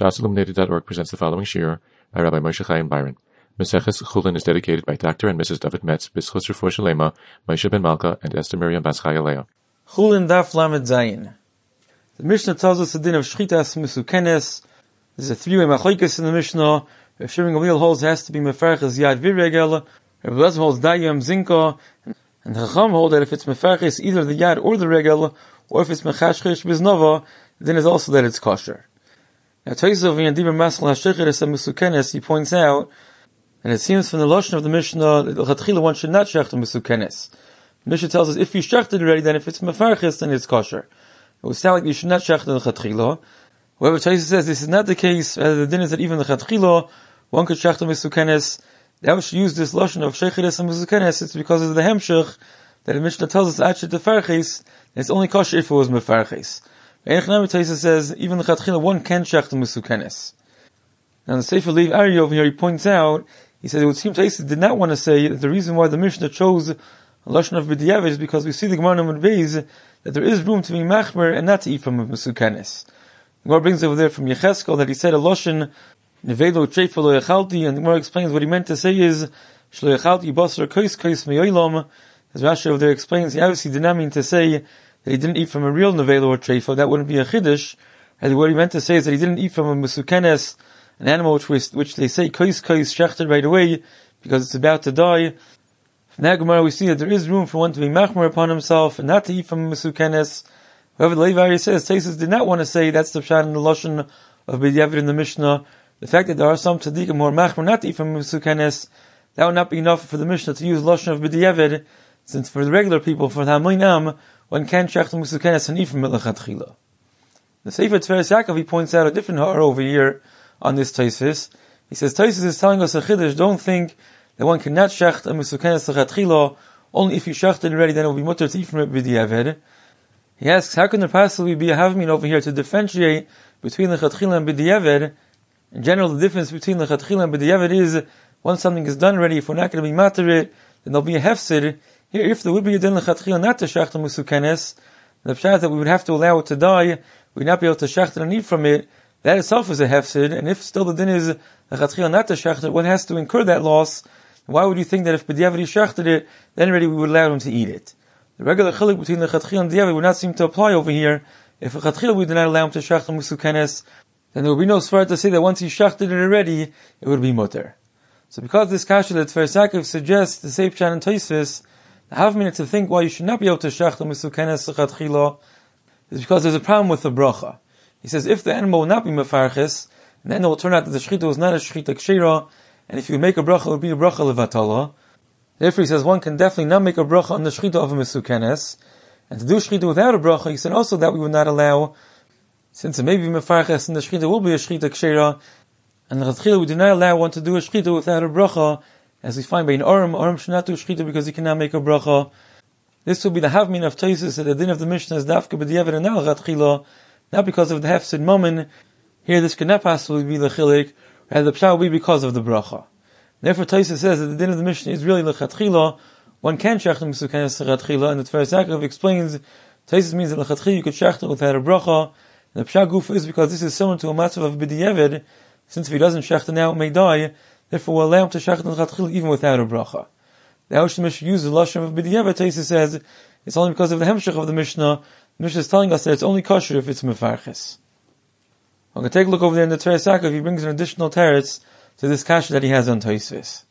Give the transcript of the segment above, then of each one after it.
ShasIlluminated.org presents the following shiur by Rabbi Moshe Chaim Byron. Maseches Chulin is dedicated by Dr. and Mrs. David Metz, B'schus Refuah Shalema, Moshe ben Malka, and Esther Miriam Bas Chaya Leah. Chulin Daf Lamed Zayin. The Mishnah tells us the din of Shchitas Mesukenes. There's a three-way machlokes in the Mishnah. If Shimon Gamliel holds it has to be mefarches yad virregel, Rabbi Elazar holds dayam zinka, and Chacham hold that if it's mefarches either the yad or the regel, or if it's mechashchish biznova, then it's also that it's kosher. Now, Tosaf in Yadiber Masal HaShecheres HaMesukenes, he points out that it seems from the lashon of the Mishnah that l'chatchila one should not shecht Mesukenes. The Mishnah tells us if you shechted already, then if it's mefarches, then it's kosher. It would sound like you should not shecht l'chatchila. However, Tosaf says this is not the case. The din is that even l'chatchila one could shecht Mesukenes. That we should use this lashon of Shecheres HaMesukenes. It's because of the hemshech that the Mishnah tells us actually tefarches. It's only kosher if it was mefarches. Tosaf says even the chatchila one can shecht Mesukenes. Now the Sefer Lev Ari over here he points out, he said it would seem Tosaf did not want to say that the reason why the Mishnah chose a lashon of b'diavad is because we see the Gemara in Beis that there is room to be machmer and not to eat from Mesukenes. The Gemara brings over there from Yecheskel that he said a lashon nevelo treifa lo yechalti, and the Gemara explains what he meant to say is shlo yechalti basar kois me'olam. As Rashi over there explains, he obviously did not mean to say that he didn't eat from a real nevelo or treifa. That wouldn't be a chiddush. And what he meant to say is that he didn't eat from a Mesukenes, an animal which they say kois shechted right away because it's about to die. From that Gemara we see that there is room for one to be machmer upon himself and not to eat from a Mesukenes. However, the Levi says Tosaf did not want to say that's the pshat in the lashon of b'diavad in the Mishnah. The fact that there are some tzaddikim who are machmer not to eat from a Mesukenes, that would not be enough for the Mishnah to use lashon of b'diavad, since for the regular people, for the Hamoinam, one can shecht Mesukenes and eat from it l'chatchila. The Sefer Tveres Yaakov, he points out a different ha'ar over here on this Tosaf. He says Tosaf is telling us a chiddush, don't think that one cannot shecht a Mesukenes l'chatchila, only if you shecht it already, then it will be mutter to eat from it b'diavad. He asks, how can there possibly be a havmin over here to differentiate between l'chatchila and b'diavad? In general, the difference between l'chatchila and b'diavad is, once something is done already, if we're not going to be matter it, then there'll be a hefsid. Here, if there would be a din l'chatchila not to shecht Mesukenes, the pshat that we would have to allow it to die, we'd not be able to shecht it and eat from it, that itself is a hefsid, and if still the din is l'chatchila not to shecht it, one has to incur that loss. Why would you think that if b'diavad he shechted it, then already we would allow him to eat it? The regular chilik between the l'chatchila and b'diavad would not seem to apply over here. If l'chatchila we did not allow him to shecht Mesukenes, then there would be no svara to say that once he shechted it already, it would be mutter. So because this kasha that Tveres Yaakov suggests the same pshat in Tosaf, the havmin to think why you should not be able to shecht Mesukenes l'chatchila is because there's a problem with the bracha. He says if the animal will not be mefarches, then it will turn out that the shechita was not a shechita kshera, and if you make a bracha, it would be a bracha levatala. Therefore, he says one can definitely not make a bracha on the shechita of a Mesukenes, and to do shechita without a bracha, he said also that we would not allow, since it may be mefarches and the shechita will be a shechita kshera, and the l'chatchila we do not allow one to do a shechita without a bracha, as we find by an Aram should not do a shechita because he cannot make a bracha. This will be the havmin of Tosaf that the din of the Mishnah is dafka b'diavad and not l'chatchila, not because of the hefsid moment. Here this could not possibly be the chilik, rather the pshat will be because of the bracha. Therefore Tosaf says that the din of the Mishnah is really l'chatchila, one can shecht Mesukenes l'chatchila, and the Tveres Yaakov explains, Tosaf means that l'chatchila you could shecht without a bracha, and the pshat guf is because this is similar to a matzav of b'diavad, since if he doesn't shecht it now it may die, therefore we'll allow him to shecht l'chatchila even without a bracha. The Mishnah uses the lashon of b'diavad, Tosaf says, it's only because of the hemshech of the Mishnah. The Mishnah is telling us that it's only kosher if it's mefarches. I'm going to take a look over there in the Tveres Yaakov, he brings an additional teretz to this kasha that he has on Tosaf.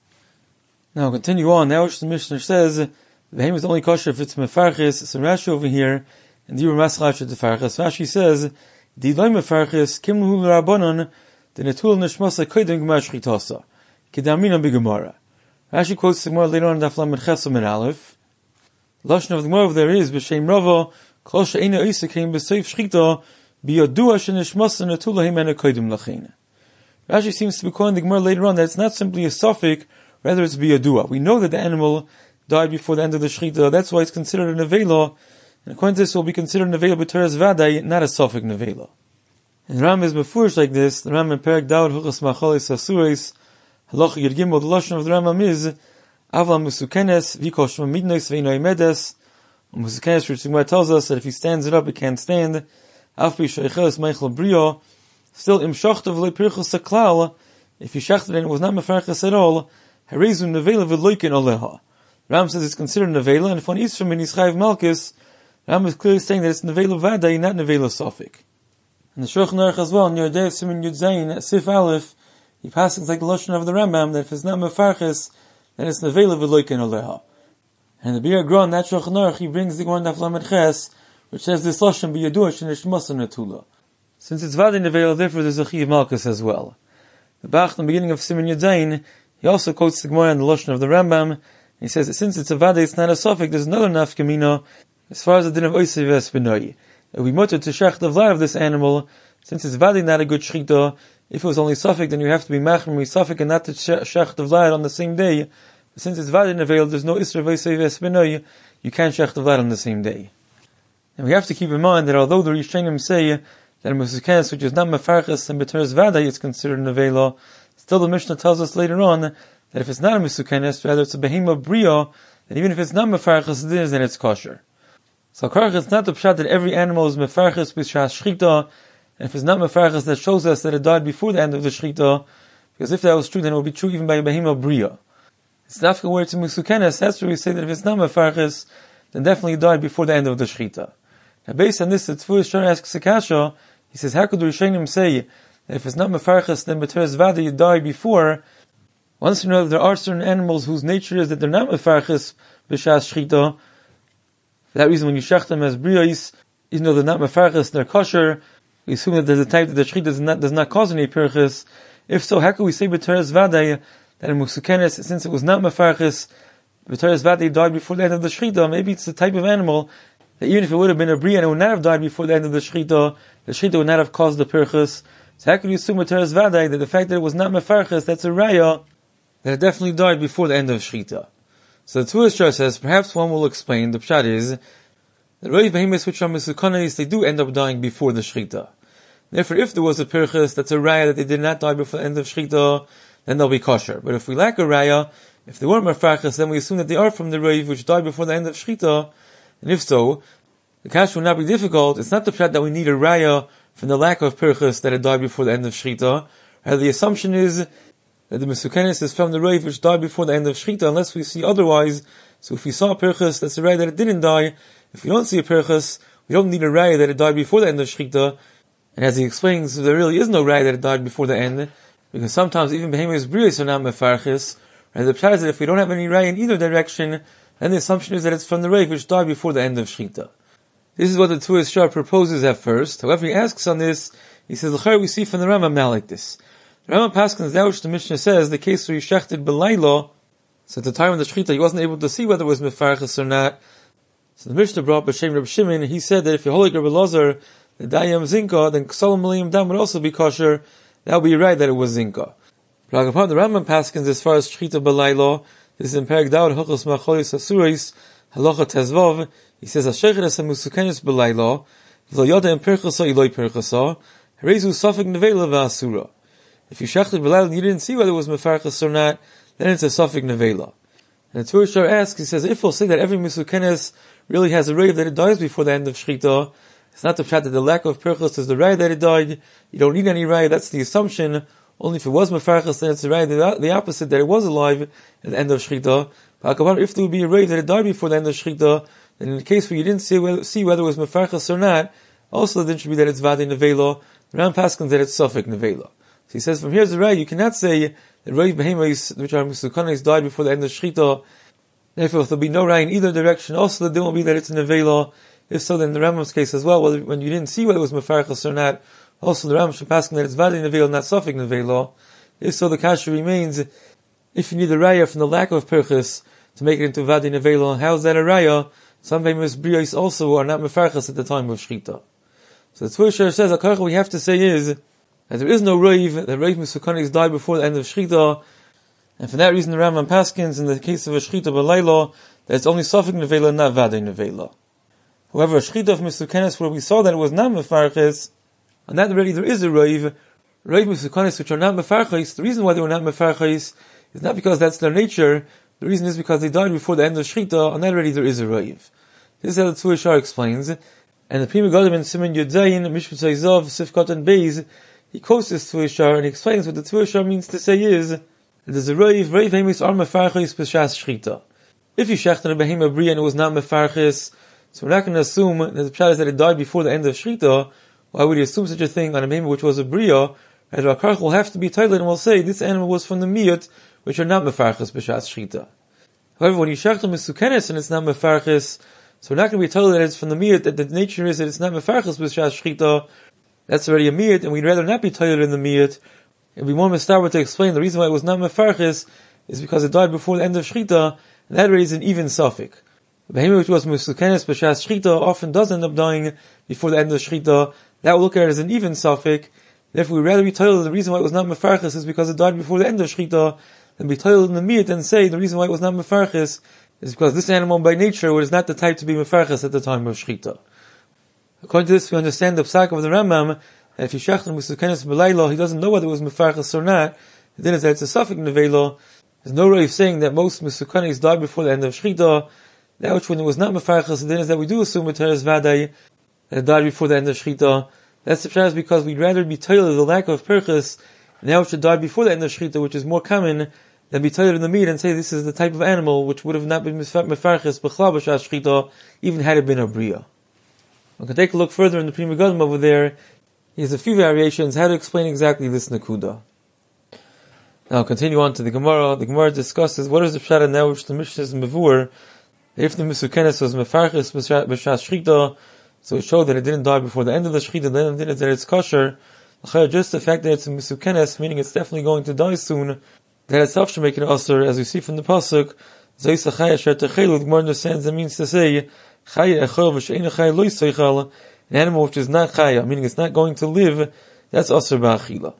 Now continue on, now the Mishnah says, the behem is only kosher if it's mefarches. So Rashi over here, in the Masal HaShecheres, Rashi says, Di loy mefarches, kim hu l'rabanon, the netul neshmasa koydem gemar shchitasa, kedamina b'gemara. Rashi quotes the Gemara later on in Daf Lamed Ches Amud Aleph. The lashon of the Gemara over there is, b'shem rava, kol she'ena isa came b'seif shchita, b'yadua sheneshmasa netul lahimena koydem lachin. Rashi seems to be quoting the Gemara later on that it's not simply a suffix, rather it's b'yadua. We know that the animal died before the end of the shchita, that's why it's considered a nevela, and according to this it will be considered a nevela b'teres vaday, not a suffix nevela. And the Ram is mefurish like this, the Ram in Perek Daud Huchas Machalis Asuris, Halach Yud Gimel, the lashon of the Rambam is Avla Mesukenes V'Kol Shema Midnos Ve'Inoi Medes. Mesukenes, which the Gemara tells us that if he stands it up, it can't stand. Af B'Sheicheles Meichel Brio, Still, im shachtav le pirchus saklal, if you shachted and it was not mefarchas at all, harezu nevela v'loikin oleha. Ram says it's considered nevela, and if one eats from it, he's chayiv malchus. Ram is clearly saying that it's nevela vadai, not nevela sofik. And the Shulchan Aruch as well, in Yodei Siman Yud Zayin, Sif Aleph, he passes like the Lashon of the Rambam, that if it's not mefarchas, then it's nevela v'loikin oleha. And the Bir Agron, that Shulchan Aruch, he brings the Gemara Daf Lamed Ches, which says this Lashon b'yaduah shenishmasa netula. Since it's vadai nevela, therefore there's a chayiv malchus as well. The Bach, in the beginning of Siman Yud Zayin, he also quotes the Gemara and the Lashon of the Rambam. He says that since it's a vadai, it's not a suffix, there's another nafkamina, as far as the din of oisei v'espinoi. It would be mutter to shech the vlad of this animal, since it's vadai not a good shechita. If it was only suffix, then you have to be machmir suffix and not to shech the vlad on the same day. But since it's vadai nevel, there's no isra v'oisei v'espinoi, you can't shech the vlad on the same day. And we have to keep in mind that although the Rishonim say that a musukenes which is not mefarchas and b'teres vadai is considered nevela, still the Mishnah tells us later on that if it's not a musukenes, rather it's a behema bria, that even if it's not mefarchas, then it's kosher. So karach, it's not the pshat that every animal is mefarchas b'shas shchita, and if it's not mefarchas, that shows us that it died before the end of the shchita, because if that was true, then it would be true even by a behema bria. It's dafka where it's a musukenes, that's where we say that if it's not mefarchas, then definitely it died before the end of the shchita. Now based on this, the Tzfur Shor asks a kasha, he says, how could the Rishonim say that if it's not mefarchas, then b'teres vadai you die before? Once you know that there are certain animals whose nature is that they're not mefarchas b'shas shchita, for that reason when you shech them as briyos, even though they're not mefarchas, they're kosher, we assume that there's a type that the shchita does not cause any pirchas. If so, how could we say b'teres vadai that in musukenes, since it was not mefarchas, b'teres vadai died before the end of the shchita? Maybe it's the type of animal that even if it would have been a bria and it would not have died before the end of the shchita would not have caused the pirchas. So how could you assume with teres vadai that the fact that it was not mefarchas, that's a raya, that it definitely died before the end of shchita? So the Tzfur Shor says, perhaps one will explain, the pshat is, that roiv behemoths which are mesukanis, they do end up dying before the shchita. Therefore, if there was a pirchas, that's a raya that they did not die before the end of shchita, then they'll be kosher. But if we lack a raya, if they weren't mefarchas, then we assume that they are from the roiv which died before the end of shchita. And if so, the kash will not be difficult. It's not the pshat that we need a raya from the lack of pirchas that it died before the end of shchita. Rather, the assumption is that the mesukenes is from the roiv which died before the end of shchita, unless we see otherwise. So if we saw a pirchas, that's a raya that it didn't die. If we don't see a pirchas, we don't need a raya that it died before the end of shchita. And as he explains, there really is no raya that it died before the end, because sometimes even behemoths briyos are not mefarchis. And the pshat is that if we don't have any raya in either direction, then the assumption is that it's from the roiv which died before the end of shchita. This is what the Tzfur Shor proposes at first. However, he asks on this, he says, l'chayr we see from the Rambam now like this. The Rambam paskins that which the Mishnah says, the case where he shechted b'laylo, so at the time of the shchita he wasn't able to see whether it was mefarchas or not. So the Mishnah brought B'Shem Reb Shimon, he said that if you hold like Reb Elazar, the dayam zinka, then k'solam malayim dam would also be kosher. That would be right that it was zinka. But upon the Rambam paskins as far as shchita b'laylo, this is in Perek Daud, Hilchos Macholis Asuris, Halacha Tezvav. He says, "Ashechet es musukenes b'laylo, v'lo yoda im pirchasa iloi pirchasa, harezu safek nevela v'asura." If you shechted b'laylo and you didn't see whether it was mefarchas or not, then it's a safek nevela. And the Tzfur Shor asks, he says, if we'll say that every musukenes really has a roiv that it dies before the end of shchita, it's not the pshat that the lack of pirchas is the raya that it died. You don't need any raya. That's the assumption. Only if it was mefarchas, then it's a raya the opposite, that it was alive at the end of shchita. But if there would be a roiv that it died before the end of shchita, then in the case where you didn't see whether it was mefarchas or not, also then should be that it's vadai nevela. The Ram paskins that it's safek nevela. So he says, from here's the raya, you cannot say that roiv behemoths which are mesukanis died before the end of shchita. Therefore, if there'll be no raya in either direction, also the din will be that it's nevela. If so, then in the Rambam's case as well, when you didn't see whether it was mefarchas or not, also the Rambam should paskin that it's vadai nevela, not safek nevela. If so, the kasha remains, if you need a raya from the lack of pirchas to make it into vadai nevela, how is that a raya? Some famous briyos also are not mefarchas at the time of shchita. So the Tzfur Shor says, what we have to say is that there is no roiv, that roiv mesukanis died before the end of shchita, and for that reason the Rambam paskins in the case of a shchita b'laylo that it's only safek nevela, not vadai nevela. However, a shchita of mesukanis where we saw that it was not mefarchas, on that already there is a roiv mesukanis which are not mefarchas. The reason why they were not mefarchas is not because that's their nature. The reason is because they died before the end of shchita. On that already there is a roiv. This is how the Tzfur Shor explains. And the Pri Megadim in Siman Yud Zayin, Mishpat Zayizav, Sifkat and Beis, he quotes this Tvuyashar and he explains what the Tvuyashar means to say is that there's a Reiv Heimis are Mefarchis B'Shas Shchita. If you shecht on a Behema Bria and it was not Mefarchis, so we're not going to assume that the pshat is that it died before the end of Shchita. Why would you assume such a thing on a Behema which was a Bria? And Rakarch will have to be titled and will say this animal was from the Miyut, which are not Mefarchis B'Shas Shchita. However, when you shecht on Mesukenes and it's not Mefarchis, so we're not going to be told that it's from the Miyut, that the nature is that it's not Mefarchis B'Shas Shchita. That's already a Miyut, and we'd rather not be titled in the Miyut. And we want Mistarwa to explain the reason why it was not Mefarchis is because it died before the end of Shchita, and that raises an even suffix. The Behema which was Mesukenes B'Shas Shchita often does end up dying before the end of Shchita. That we'll look at it as an even suffix. Therefore, we'd rather be told the reason why it was not Mefarchis is because it died before the end of Shchita, than be told in the Miyut and say the reason why it was not Mefarchis is because this animal by nature was not the type to be Mefarchis at the time of Shchita. According to this, we understand the psak of the Rambam, that if you shecht on Mesukenes B'Layla, he doesn't know whether it was Mefarchis or not, then it's that it's a suffix Nevela. There's no way of saying that most Mesukenes died before the end of Shchita. That which when it was not Mefarchis, then is that we do assume it is Vadai, that it died before the end of Shchita. That's the pshat because we'd rather be told the lack of Perchis, and now it should die before the end of Shchita, which is more common, than be told in the meat and say this is the type of animal which would have not been Mefarchis B'Chla B'Shas Shchita, even had it been a Bria. We can take a look further in the Pri Megadim over there. He has a few variations how to explain exactly this Nakuda. Now continue on to the Gemara. The Gemara discusses what is the pshat now which the Mishnah is Mevur. If the Mesukenes was Mefarchis B'Shas Shchita, so it showed that it didn't die before the end of the Shchita, then it that it's kosher. Just the fact that it's a Mesukenes, meaning it's definitely going to die soon, that itself should make it usher, as we see from the pasuk. The Gemara understands that means to say an animal which is not chaya, meaning it's not going to live, that's usher ba'achila.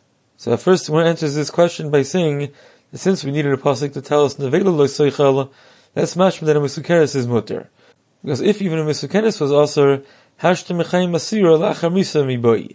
So at first, one answers this question by saying that since we needed a pasuk to tell us nevela lo soichal, that's mashma that a mesukenes is mutter. Because if even a mesukenes was usher, hashtem mechayim masira la'achar misa miboi.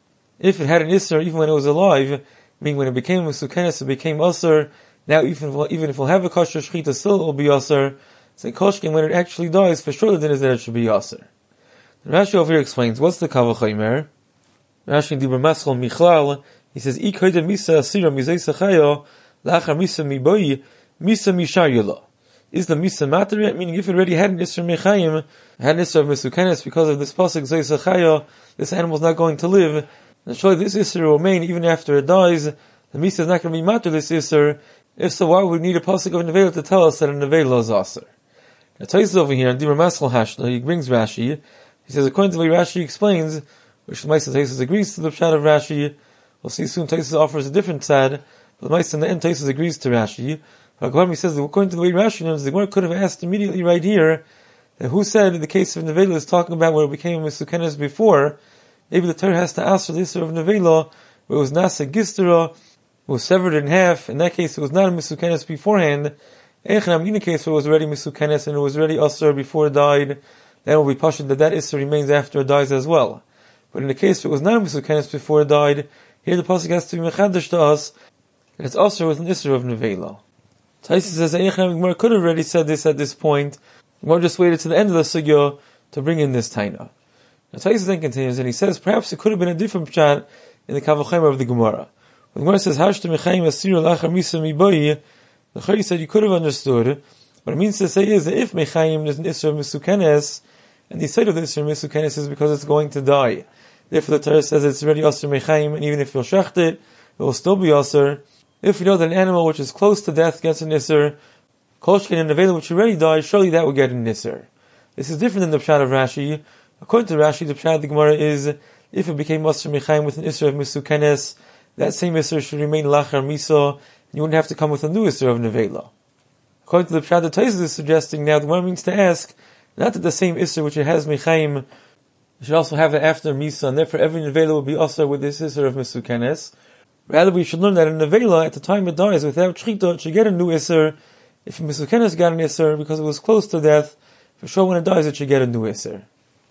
If it had an isser even when it was alive, meaning when it became mesukenes, it became usher. Now even if we'll have a kosher shchita, still it will be usher. So koshkin, when it actually dies, for sure the din is that it should be usher. Rashi over here explains what's the kavachaymer. Rashi in Dibur Maschal Michlal, he says ikoyde misa asira mizay sachayo la'achar misa miboi misa mishayula. Is the misa matter? Meaning if it already had an isser mechayim, had an isser of mesukenes because of this pasuk zay sachayo, this animal is not going to live. And surely this isser will remain even after it dies. The misa is not going to be matter this isser. If so, why would we need a pasuk of nevela to tell us that a nevela is aser? Now Taisus over here in Dibur Maschal Hashna, he brings Rashi. He says according to the way Rashi explains, which the Maisa Taisus agrees to the pshat of Rashi. We'll see soon Taisus offers a different side, but the Maisa in the end Taisus agrees to Rashi. But Gemara says that according to the way Rashi knows, the Gemara could have asked immediately right here that who said in the case of nevela is talking about where it became mesukenes before. Maybe the Torah has to ask for the issue of nevela where it was nasa gistera, it was severed in half. In that case, it was not a mesukenes beforehand. In the case where it was already mesukenes and it was already usher before it died, then it will be pashut that issur remains after it dies as well. But in the case where it was not a mesukenes before it died, here the pasuk has to be mechadash to us, and it's usher with an issur of nevela. Taisus says that Gemara could have already said this at this point. Gemara just waited to the end of the sugya to bring in this taina. Now Taisus then continues and he says perhaps it could have been a different pshat in the kavachemer of the Gemara. When the Gemara says hashtem mechayim asir lachar misa miboyi, the Chari said you could have understood. What it means to say is that if mechayim is an isra misukenes, and the side of the isra misukenes is because it's going to die. Therefore the Torah says it's already asr mechayim, and even if you'll shecht it, it will still be asr. If you know that an animal which is close to death gets an isr, koshkin and nevela which already died, surely that will get an isr. This is different than the pshat of Rashi. According to Rashi, the pshat of the Gemara is if it became asr mechayim with an isra of misukenes, that same isr should remain lachar misa, and you wouldn't have to come with a new isr of nevela. According to the pshat that Taisus is suggesting, now the Gemara means to ask not that the same isser which it has mechayim should also have it after misa, and therefore every nevela will be also with this isser of misukenes. Rather, we should learn that a nevela at the time it dies without shchita it should get a new isser. If misukenes got an isser because it was close to death, for sure when it dies it should get a new isser.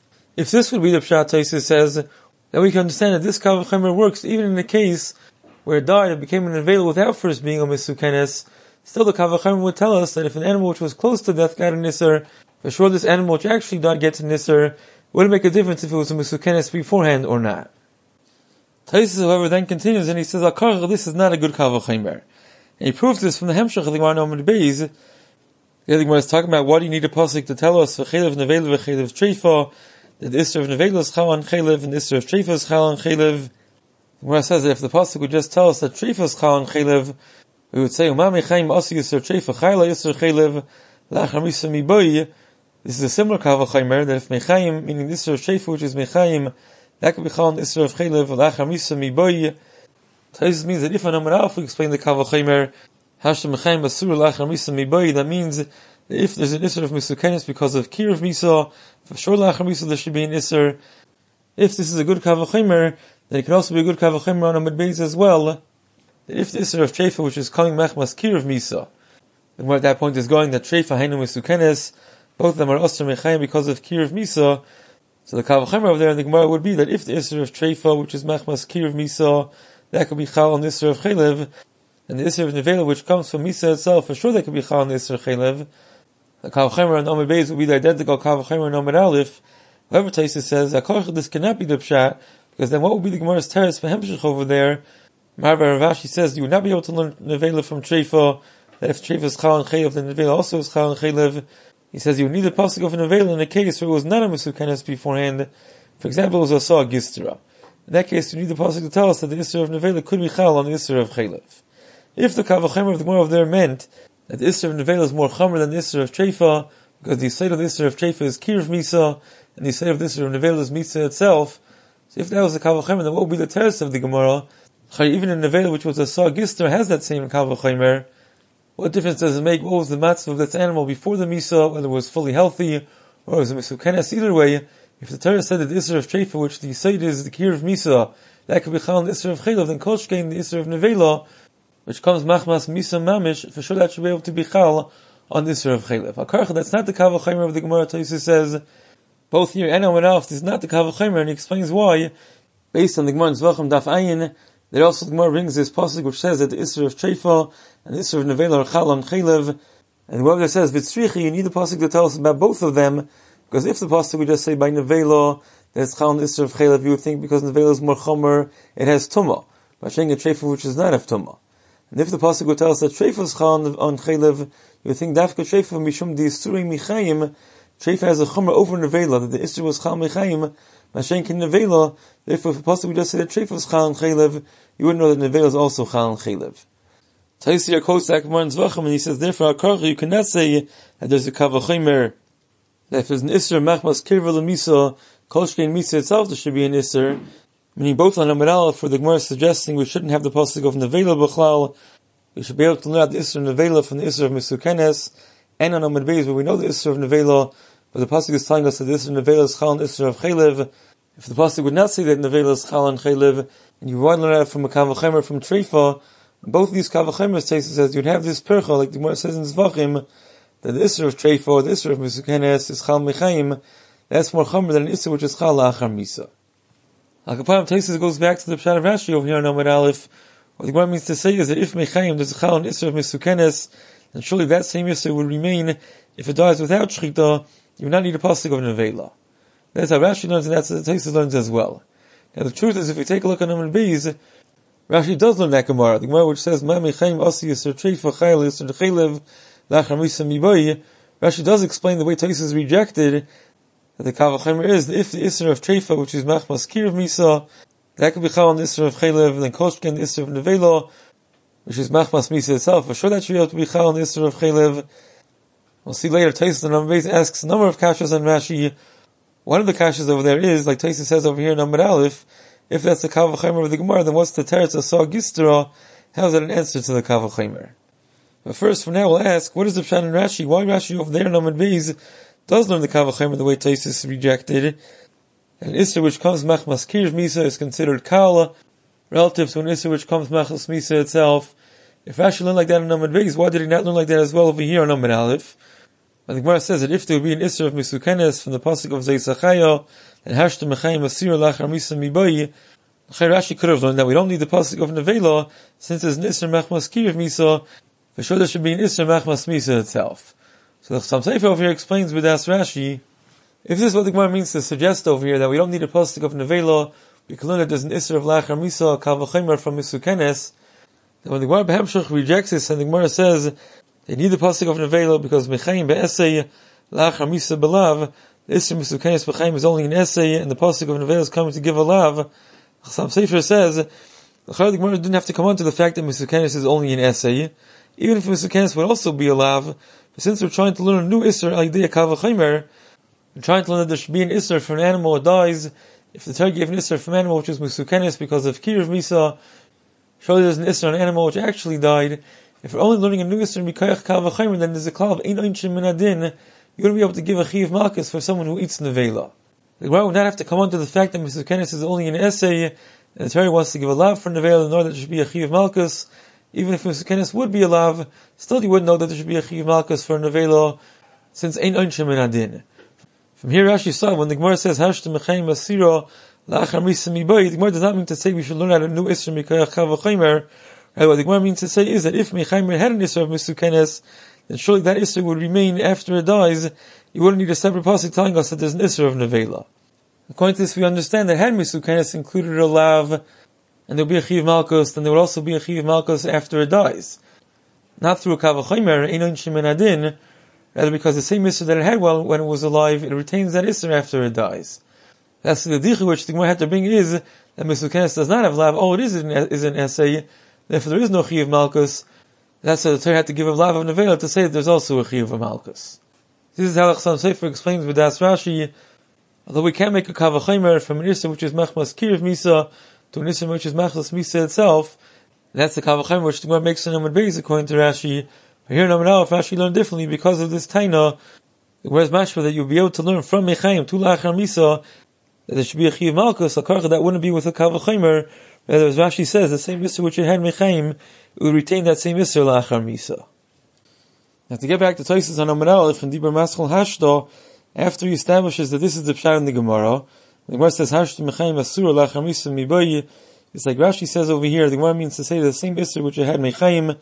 If this would be the pshat, Taisus says, then we can understand that this kavachemer works even in the case where it died, it became an nevela without first being a misukenes. Still, the kavachemer would tell us that if an animal which was close to death got a nisser, for sure this animal which actually died gets a nisser. It wouldn't make a difference if it was a mesukenes beforehand or not. Taisus, however, then continues and he says, Akarach, this is not a good Kal V'chomer. And he proves this from the Hemshech of the Gemara Amud Beis. The Gemara is talking about what do you need a pasuk to tell us, V'chelev nevela v'chelev treifa, that the Isser of nevela is chal on chelev, and the Isser of treifa is chal on chelev. The Gemara says that if the pasuk would just tell us that treifa is chal on chelev, we would say, Uma mechaim asi Isser treifa, chayla Isser chelev, lachar misa miboy. This is a similar Kal V'chomer, that if mechaim, meaning the Isser of treifa, which is mechaim, that could be chal on the Isser of chelev, lachar misa miboy. This means that if an Amar Aleph, we explain the Kal V'chomer, Hashem mechaim asur lachar misa miboy, that means that if there's an Isser of Misukenes because of Kir of Misa, for sure lachar Misa there should be an Isser. If this is a good Kal V'chomer, then it can also be a good Kal V'chomer on Amud Beis as well. That if the Isser of Treifa, which is calling Mechmas Kir of Misa, then where at that point is going that Treifa Hainu Misukenes, both of them are Osir Mechaim because of Kir of Misa. So the Kal V'chomer over there in the Gemara would be that if the Isser of Treifa, which is Mechmas Kir of Misa, that could be Chal on the Isser of Chelev, and the Isser of Nevela, which comes from Misa itself, for sure that could be Chal on the Isser of Chelev. The Kal V'chomer and Amud Beis would be the identical Kal V'chomer and Amud Aleph. However, Taisus says, this cannot be the Pshat, because then what would be the Gemara's teretz for Hemshech over there? Marva Ravashi says, you would not be able to learn Nevela from Treifa, that if Treifa is Chal on Chelev, then Nevela also is Chal on Chelev. He says you would need a pasuk of Nevela in a case where it was not a Misukenes beforehand. For example, it was a Saw Gistra. In that case, you need the pasuk to tell us that the Isser of Nevela could be Chal on the Isser of Chelev. If the Kal V'chomer of the Gemara over there meant that the Isser of Nevela is more Chomer than the Isser of Treifa, because the side of the Isser of Treifa is Kir of Misa, and the side of the Isser of Nevela is Misa itself. So if that was the Kal V'chomer, then what would be the teretz of the Gemara? Even in Nevela, which was a Saw Gistra, has that same Kal V'chomer. What difference does it make? What was the matzah of that animal before the Misa, whether it was fully healthy, or was it Misukenes? Either way, if the Torah said that the Isser of Treifa, which the side is the Kir of Misa, that could be Chal on the Isser of Chelev, then Kol Shkein the Isser of Nevela, which comes Machmas Misa Mamish, for sure that should be able to be Chal on the Isser of Chelev. Akarcha, that's not the Kal V'chomer of the Gemara. Taisus says, both here and Amud Aleph, this is not the Kal V'chomer, and he explains why. Based on the Gemara in Zvachim Daf Ayin, that also the Gemara brings this pasuk which says that the Isser of Treifa and the Isser of Nevela are Chal on Chelev, and whoever says Vitzrichi, you need the pasuk to tell us about both of them, because if the pasuk would just say by Nevela that it's Chal on the Isser of Chelev, you would think because Nevela is more Chomer, it has Tumah, by saying a Treifa which is not of Tumah. And if the pasuk would tell us that Treifa is Chal on Chelev, you would think Dafka Treifa Mishum Di Isurim Michayim, Treifa has a Chomer over Nevela, that the Isser was Chal Michayim, Mashenk in Nevela, therefore if the pasuk would just say that Treifa is Chal on Chelev, you wouldn't know that Nevela is also Chal on Chelev. Taisir quotes that Gemara in Zvachim, and he says, therefore, Akarcha, you cannot say that there's a Kal V'chomer, that if there's an Isser, Machmas Kirva L'Misa, Kol Shkein Misa itself, there should be an Isser, meaning both on Amud Aleph, for the Gemara is suggesting we shouldn't have the pasuk of Nevela B'chlal, we should be able to learn out the Isser of Nevela from the Isser of Misukenes, and on Amud Beis, where we know the Isser of Nevela, but the pasuk is telling us that the Isser of Nevela is Chal on the Isser of Chelev. If the pasuk would not say that Nevela is Chal on Chelev, and you want to learn out from a Kal V'chomer from Treifa, both of these Kal V'chomers, Taisus says, you'd have this percha, like the Gemara says in Zvachim, that the Isser of Treifa, or the Isser of Misukenes, is Chal Mechaim, that's more Chomer than an Isser which is Chal La'achar Misa. Al-Kapam, Taisus goes back to the Pshat of Rashi over here in Amud Aleph. What the Gemara means to say is that if Mechaim, there's a Chal on Isser of Misukenes, then surely that same Isser would remain, if it dies without Shechita, you would not need a pasuk of Nevela. That's how Rashi learns, and that's how Taisus learns as well. Now the truth is, if we take a look on Amud Beis, Rashi does learn that Gemara, the Gemara which says, Ma mechaim asi yisr treifa chayil yisr chelev lachar misa miboy. Rashi does explain the way Taisus rejected that the Kal V'chomer is that if the Isser of Treifa, which is Machmas Kir of Misa, that could be Chal on the Isser of Chelev, and then Kol Shkein the Isser of Nevela, which is Machmas Misa itself. For sure that should be able to be Chal on the Isser of Chelev. We'll see later, Taisus on Amud Beis asks a number of kashas on Rashi. One of the kashas over there is, like Taisus says over here in Amud Aleph, if that's the Kal V'chomer of the Gemara, then what's the teretz of Saw Gistra? How is that an answer to the Kal V'chomer? But first, for now, we'll ask, what is the Pshat in Rashi? Why Rashi over there in Amud Beis does learn the Kal V'chomer the way Taisus rejected? An Isser which comes Machmas Kir Misa is considered Kal, relative to an Isser which comes Machmas Misa itself. If Rashi learned like that in Amud Beis, why did he not learn like that as well over here in Amud Aleph? And the Gemara says that if there would be an Isser of Misukenes from the pasuk of Zeisachaya, and Hashtem Mechaim Asir Lachar Misa Miboy, Rashi could have learned that we don't need the pasuk of Nevela, since there's an Isser Machmas Kir Misa, for sure there should be an Isser Machmas Misa itself. So the Chassam Sofer over here explains with Das Rashi, if this is what the Gemara means to suggest over here, that we don't need a pasuk of Nevela, we can learn that there's an Isser of Lachar Misa, Kal V'chomer from Misukenes. And when the Gemara Behemshach rejects this, and the Gemara says they need the pasuk of Nevela because Mechayim Be'esei Lachar Misa Belav, the Isser Misukenes B'chayim is only an Esei, and the pasuk of Nevela is coming to give a lav. Chassam Sefer says the Gemara didn't have to come on to the fact that Misukenes is only an Esei, even if Misukenes would also be a lav. But since we're trying to learn a new Isser Al-Yidei Kal V'chomer, we're trying to learn that there should be an Isser for an animal that dies. If the Torah gave an Isser from an animal which was Misukenes because of Kiruv Misa, surely there's an Isser on an animal which actually died. If we're only learning a new Isser in Mikayach Kal V'chomer, then there's a klal of Ein Einshim Min Adin. You wouldn't be able to give a Chiv Malchus for someone who eats Nevela. The Gemara would not have to come on to the fact that Misukenes is only an Essay, and the Torah wants to give a lav for Nevela, nor that there should be a Chiv Malchus. Even if Misukenes would be a lav, still you wouldn't know that there should be a Chiv Malchus for Nevela, since Ein Einshim Min Adin. From here Rashi saw when the Gemara says Hashtem Mechayim Asira Lachar Misa Mibai, the Gemara does not mean to say we should learn out a new Isser Mikayach Kal V'chomer. What the Gemara means to say is that if Mechayim had an Isser of Misukenes, then surely that Isser would remain after it dies. You wouldn't need a separate pasuk telling us that there's an Isser of Nevela. According to this, we understand that had Misukenes included a lav, and there would be a Chiv Malchus, then there would also be a Chiv Malchus after it dies. Not through a Kal V'chomer, Ein Einshim Min Adin, rather because the same Isser that it had when it was alive, it retains that Isser after it dies. That's the dicha which the Gemara had to bring is that Misukenes does not have lav. All it is an essay. Therefore, there is no Chiv Malchus. That's why the Torah had to give a lav of Nevela to say that there's also a Chiv Malchus. This is how Chassam Sefer explains with Das Rashi. Although we can't make a Kal V'chomer from an Isser which is Machmas Kiruv Misa to an Isser which is Machmas Misa itself, that's the Kal V'chomer which the Gemara makes in Amud Beis according to Rashi. But here in Amud Aleph, Rashi learned differently because of this Taina. The Gemara is mashma that you'll be able to learn from Mechayim to Lachar Misa that there should be a Chiv Malchus, a karcha that wouldn't be with a Kal V'chomer. Rather, as Rashi says, the same Isser which it had Mechayim, it would retain that same Isser Lachar Misa. Now to get back to Tosfos on Amud Aleph and Dibur Maschal Hashdo, after he establishes that this is the Pshat in the Gemara, the Gemara says Hashdo Mechayim Asura Lachar Misa Mibai. It's like Rashi says over here, the Gemara means to say that the same Isser which it had Mechayim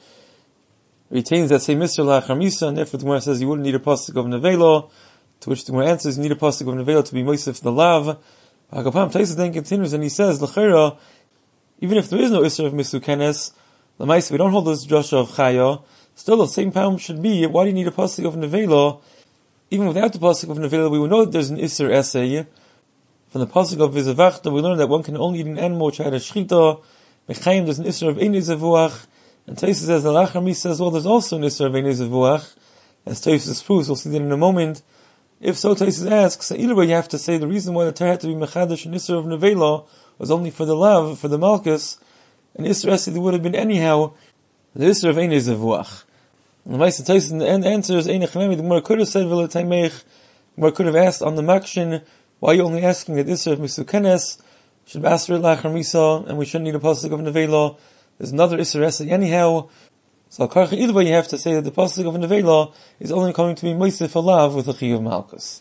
retains that same Isser Lachar Misa, and therefore the Gemara says you wouldn't need a pasuk of Nevela, to which the Gemara answers you need a pasuk of Nevela to be Moisef the lav. Hagapam Tosfos then continues and he says, L'chera, even if there is no Isser of Misukenes, L'maisa, we don't hold this drasha of Chaya, still the same problem should be, why do you need a pasuk of Nevela? Even without the pasuk of Nevela, we would know that there's an Isser essay. From the pasuk of Vizavachta, we learn that one can only eat an animal which had a shchita. Mechayim, there's an Isser of Einei Zevuach. And Tosfos says, the Lachar Misa says, well, there's also an Isser of Einei Zevuach. As Tosfos proves, we'll see that in a moment. If so, Tosfos asks, either way you have to say the reason why the Torah had to be Mechadash an Isser of Nevela was only for the lav, for the Malchus. An Isser essay there would have been anyhow the Isser of Einei Zevuach. And the Tosfos in the end answers, Einei Chamemi, the Gemara could have said, V'letaimech, the Gemara could have asked on the Makshin, why are you only asking that Isser of Misukenes should be Asr Lachar Misa, and we shouldn't need a pasuk of Nevela? There's another Isser essay anyhow. So either way you have to say that the pasuk of Nevela is only coming to be Moisef Alav with a Chiv Malchus.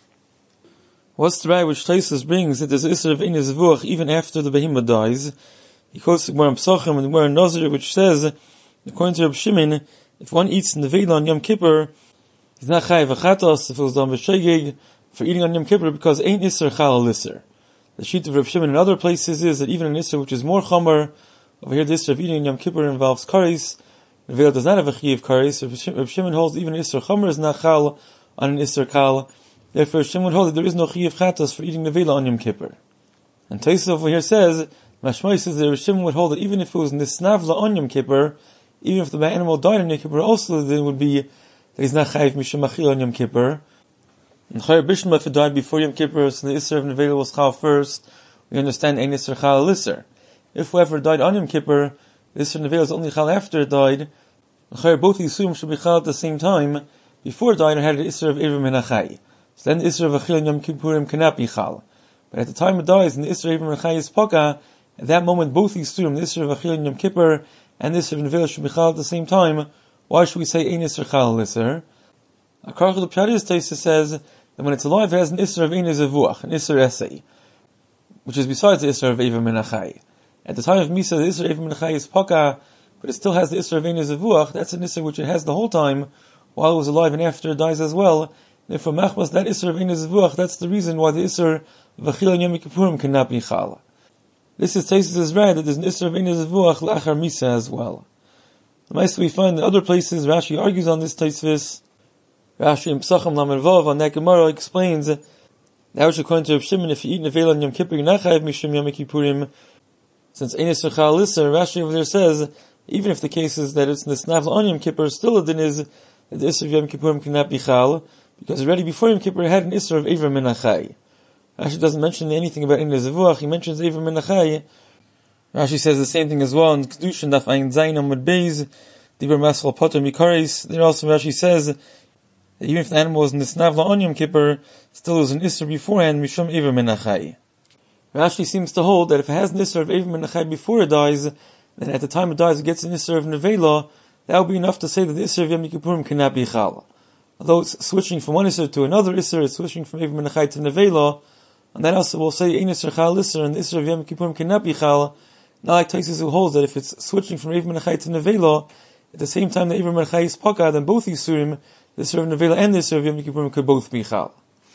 What's the right which Tosfos brings that there's Isser of Einei Zevuach even after the Behemah dies? He quotes the Gemara in Pesachim and the Gemara in Nazir which says, according to Reb Shimon, if one eats Nevela on Yom Kippur, he's not chayav achatos if it was done b'shegeg for eating on Yom Kippur because ain't Isser Chalal Isser. The sheet of Reb Shimon in other places is that even an Isser which is more chomer, over here the Isser of eating on Yom Kippur involves kares. Nevela does not have a chiv kares. Reb Shimon holds even an Isser chomer is not chal on an Isser kal. Therefore, Reb Shimon holds that there is no chiv chatos for eating Nevela on Yom Kippur. And Tosfos over here says, Mashmai says that Reb Shimon would hold that even if it was nisnavla on Yom Kippur, even if the animal died on Yom Kippur, also then would be that he's not chayiv mishum achil on Yom Kippur. And Chayav Bishma, if it died before Yom Kippur, so the Isser of Nevela was chal first, we understand ein Isser chal Isser. If whoever died on Yom Kippur, the Isser of Nevela is only chal after it died, Chayav both Yisum should be chal at the same time. Before it died, it had the Isser of Eivim Menachai. So then the Isser of Achil on Yom Kippurim cannot be chal. But at the time it dies, and the Isser of Eivim Menachai is Poka, at that moment both Yisum, the Isser of Achil on Yom Kippur, and the Isser of Nevela should be chal at the same time. Why should we say ein Isser chal Isser? A karach of the Pshat is Tosfos says that when it's alive, it has an Isser of Einei Zevuach, an Isser essay, which is besides the Isser of Eivim Menachai. At the time of Misa, the Isser of Eivim Menachai is Poka, but it still has the Isser of Einei Zevuach. That's an Isser which it has the whole time, while it was alive and after it dies as well. Therefore, Machmas, that Isser of Einei Zevuach, that's the reason why the Isser of Achil on Yom Kippurim cannot be chal. This is Taisus' right that there's an Isser of Ein Zevuach Lachar Misa as well. The Maisa we find in other places, Rashi argues on this Taisus. Rashi in Pesachim Lamed Vav on that Gemara explains that which according to Reb Shimon, if you eat Nevela on Yom Kippur, you're not chayav mishum Yom Kippurim. Since Ein Isser Chal Isser, Rashi over there says, even if the case is that it's Nisnavla on Yom Kippur, still the din is that the Isser of Yom Kippurim cannot be Chal, because already before Yom Kippur it had an Isser of Eiver Min HaChai. Rashi doesn't mention anything about Ein Zevuach, he mentions Eiver Min HaChai. Rashi says the same thing as well in Kedushin Daf Ayin Zayin Amud Beis, Diber Maschal Potter Mikaris. There also Rashi says that even if the animal was Nisnavla on Yom Kippur, still was an Isser beforehand, Mishum Eiver Min HaChai. Rashi seems to hold that if it has an Isser of Eiver Min HaChai before it dies, then at the time it dies it gets an Isser of Nevela, that would be enough to say that the Isser of Yom Kippurim cannot be Chal. Although it's switching from one Isser to another Isser, it's switching from Eiver Min HaChai to Nevela, and that also will say Ein Isser Chal Isser, and the Isser of Yom Kippurim cannot be Chal, not like Taisus who holds that if it's switching from Eiver Min HaChai to Nevela, at the same time the Eiver Min HaChai is Pakad, then both Yisurim, the Isser of Nevela and the Isser of Yom Kippurim could both be Chal.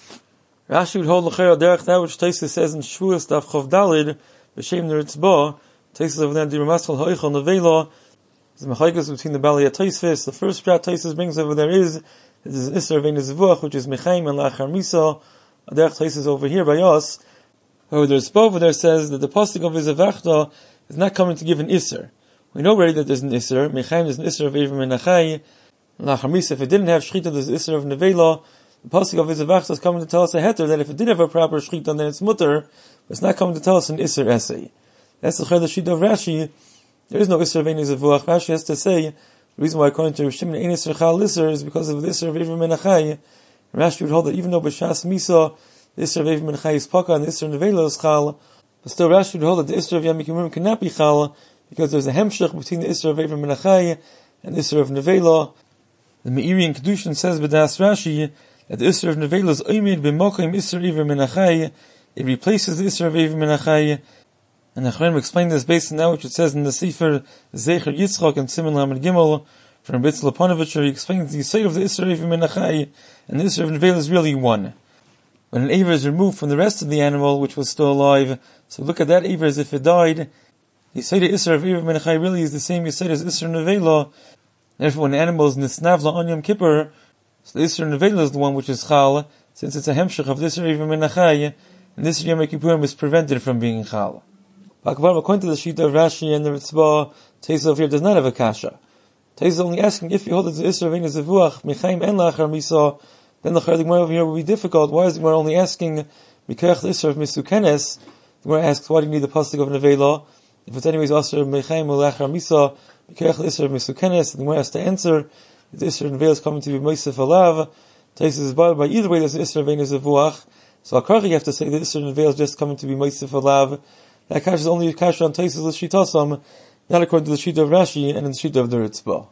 Rashi would hold l'chera derech that which Taisus says in Shavuos Daf Chov Dalid b'shem Neritzba. Taisus over there Diber Maschal Ha'oichel Nevela. There's mechaikas between the Bali and Taisus. The first prat Taisus brings over there is that there's an Isser of Ein Zevuach, which is Mechaim and Lachar Misa. Derech Taisus over here by us. However, the Rizba over there says that the pasuk of Izavachta is not coming to give an Isser. We know already that there's an Isser. Mechaim is an Isser of Eiver Min HaChai. Lachar Misa, if it didn't have Shchita, there's an Isser of Nevela. The pasuk of Izavachta is coming to tell us a heter that if it did have a proper Shchita, then it's mutter, but it's not coming to tell us an Isser essay. That's the Sheet of Rashi. There is no Isser of Ein Zevuach. Rashi has to say, the reason why according to Reb Shimon Ein Isser Chal Isser is because of the Isser of Eiver Min HaChai. Rashi would hold that even though B'Shas Misa, the Isser of Eiver Min HaChai is Paka and the Isser of Nevela is Chal, but still Rashi would hold that the Isser of Yom Kippurim cannot be Chal, because there's a hemshech between the Isser of Eiver Min HaChai and the Isser of Nevela. The Meiri in Kedushin says B'das Rashi that the Isser of Nevela is Oimid B'mokim Isser Eiver Min HaChai. It replaces the Isser of Eiver Min HaChai. And the Chaim explained this based on that which it says in the Sefer Zecher Yitzchak and Siman Lamed Gimel from Bitz Laponovich, where he explains the side of the Isser Eiver Min HaChai and the Isser of Nevela is really one. When an Eiver is removed from the rest of the animal which was still alive, so look at that Eiver as if it died. You say the Isser of Eiver Min HaChai really is the same you said as Isser Nevela. Therefore, when an animal is Nisnavla on Yom Kippur, so the Isser Nevela is the one which is Chal, since it's a hemshech of the Isser Eiver Min HaChai, and this Yom Kippurim is prevented from being Chal. According to the sheet of Rashi and the Ritzvah, Taisus over here does not have a kasha. Taisus is only asking if you hold it to Isser of Ein Zevuach, Mechaim and Lachar Misa, then the Gemara over here will be difficult. Why is the Gemara only asking Mikach the Isser of Misukenes? The Gemara asks, why do you need the pasuk of Nevela? If it's anyways Isser of Mechaim or Lachar Misa, Mikach the Isser of Misukenes, the Gemara has to answer, the Isser of Nevela is coming to be Meisef Alav. Taisus is bothered by either way there's the Isser of Ein Zevuach. So Akarach you have to say the Isser of Nevela is just coming to be Meisef Alav. That kasha is only a kasha on Taisus l'Shitasam, not according to the sheet of Rashi and in the sheet of the Ritzvah.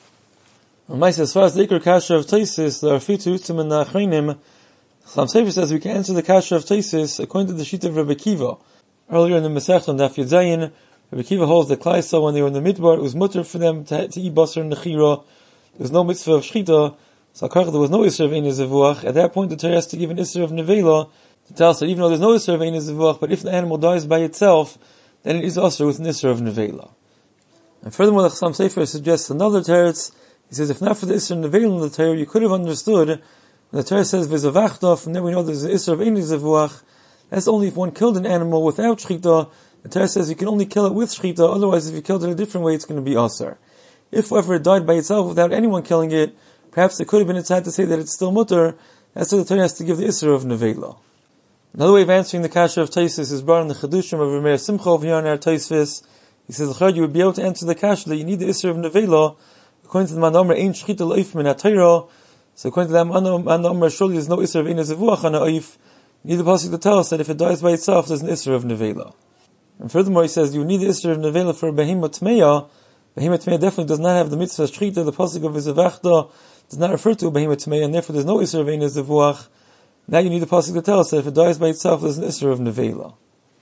As far as the Iker kasha of Taisus, the Arfitu Utzim and the Achreinim, Chaim Sefer says we can answer the kasha of Taisus according to the sheet of Rebbe Kiva. Earlier in the Masech on Daf Yud Zayin, Rebbe Kiva holds that Klaisa, when they were in the Midbar, it was mutter for them to eat basar and nechira. There was no mitzvah of shchita, so there was no Isser of Ein Zevuach. At that point, the Torah has to give an Isser of Nevela, to tell us that even though there's no Isser of Ein Zevuach, but if the animal dies by itself, then it is also with an Isser of Nevela. And furthermore, the Chassam Sefer suggests another teretz. He says, if not for the Isser of Nevela in the Torah, you could have understood, when the Torah says, V'zavachta, from there we know there's an Isser of Ein Zevuach. That's only if one killed an animal without Shchita. The Torah says you can only kill it with Shchita, otherwise if you killed it a different way, it's going to be Asar. If, however, it died by itself without anyone killing it, perhaps it could have been inside to say that it's still mutter. That's why the Torah has to give the Isser of Nevela. Another way of answering the kasha of Taisus is brought in the Chedushim of Rameir Simcha over here in our Taisvis. He says, you would be able to answer the kasha that you need the Isser of Nevela, according to the Manamar, Ein Shchita L'Oif Min HaTorah. So according to that Manamar, surely there's no Isser of Ein Zevuach on Ha'oif. You need the pasuk to tell us that if it dies by itself, there's an Isser of Nevela. And furthermore, he says, you need the Isser of Nevela for Behemah Tmeya. Behemah Tmeya definitely does not have the mitzvah Shchita. The pasuk of V'zavachta does not refer to Behemah Tmeya, and therefore there's no Isser of Ein Zevuach. Now you need the pasuk to tell us that if it dies by itself, there's an Isser of Nevela.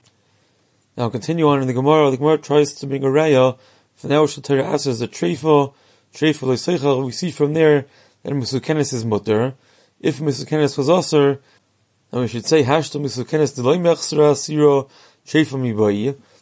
Now continue on in the Gemara. The Gemara tries to bring a raya. For now, Torah answers the Treifa L'Seichel. We see from there that Misukenes is mutter. If Misukenes was Asr, then we should say Hashta Misukenes D'Loi Mechsra Siro Treifa Mibai.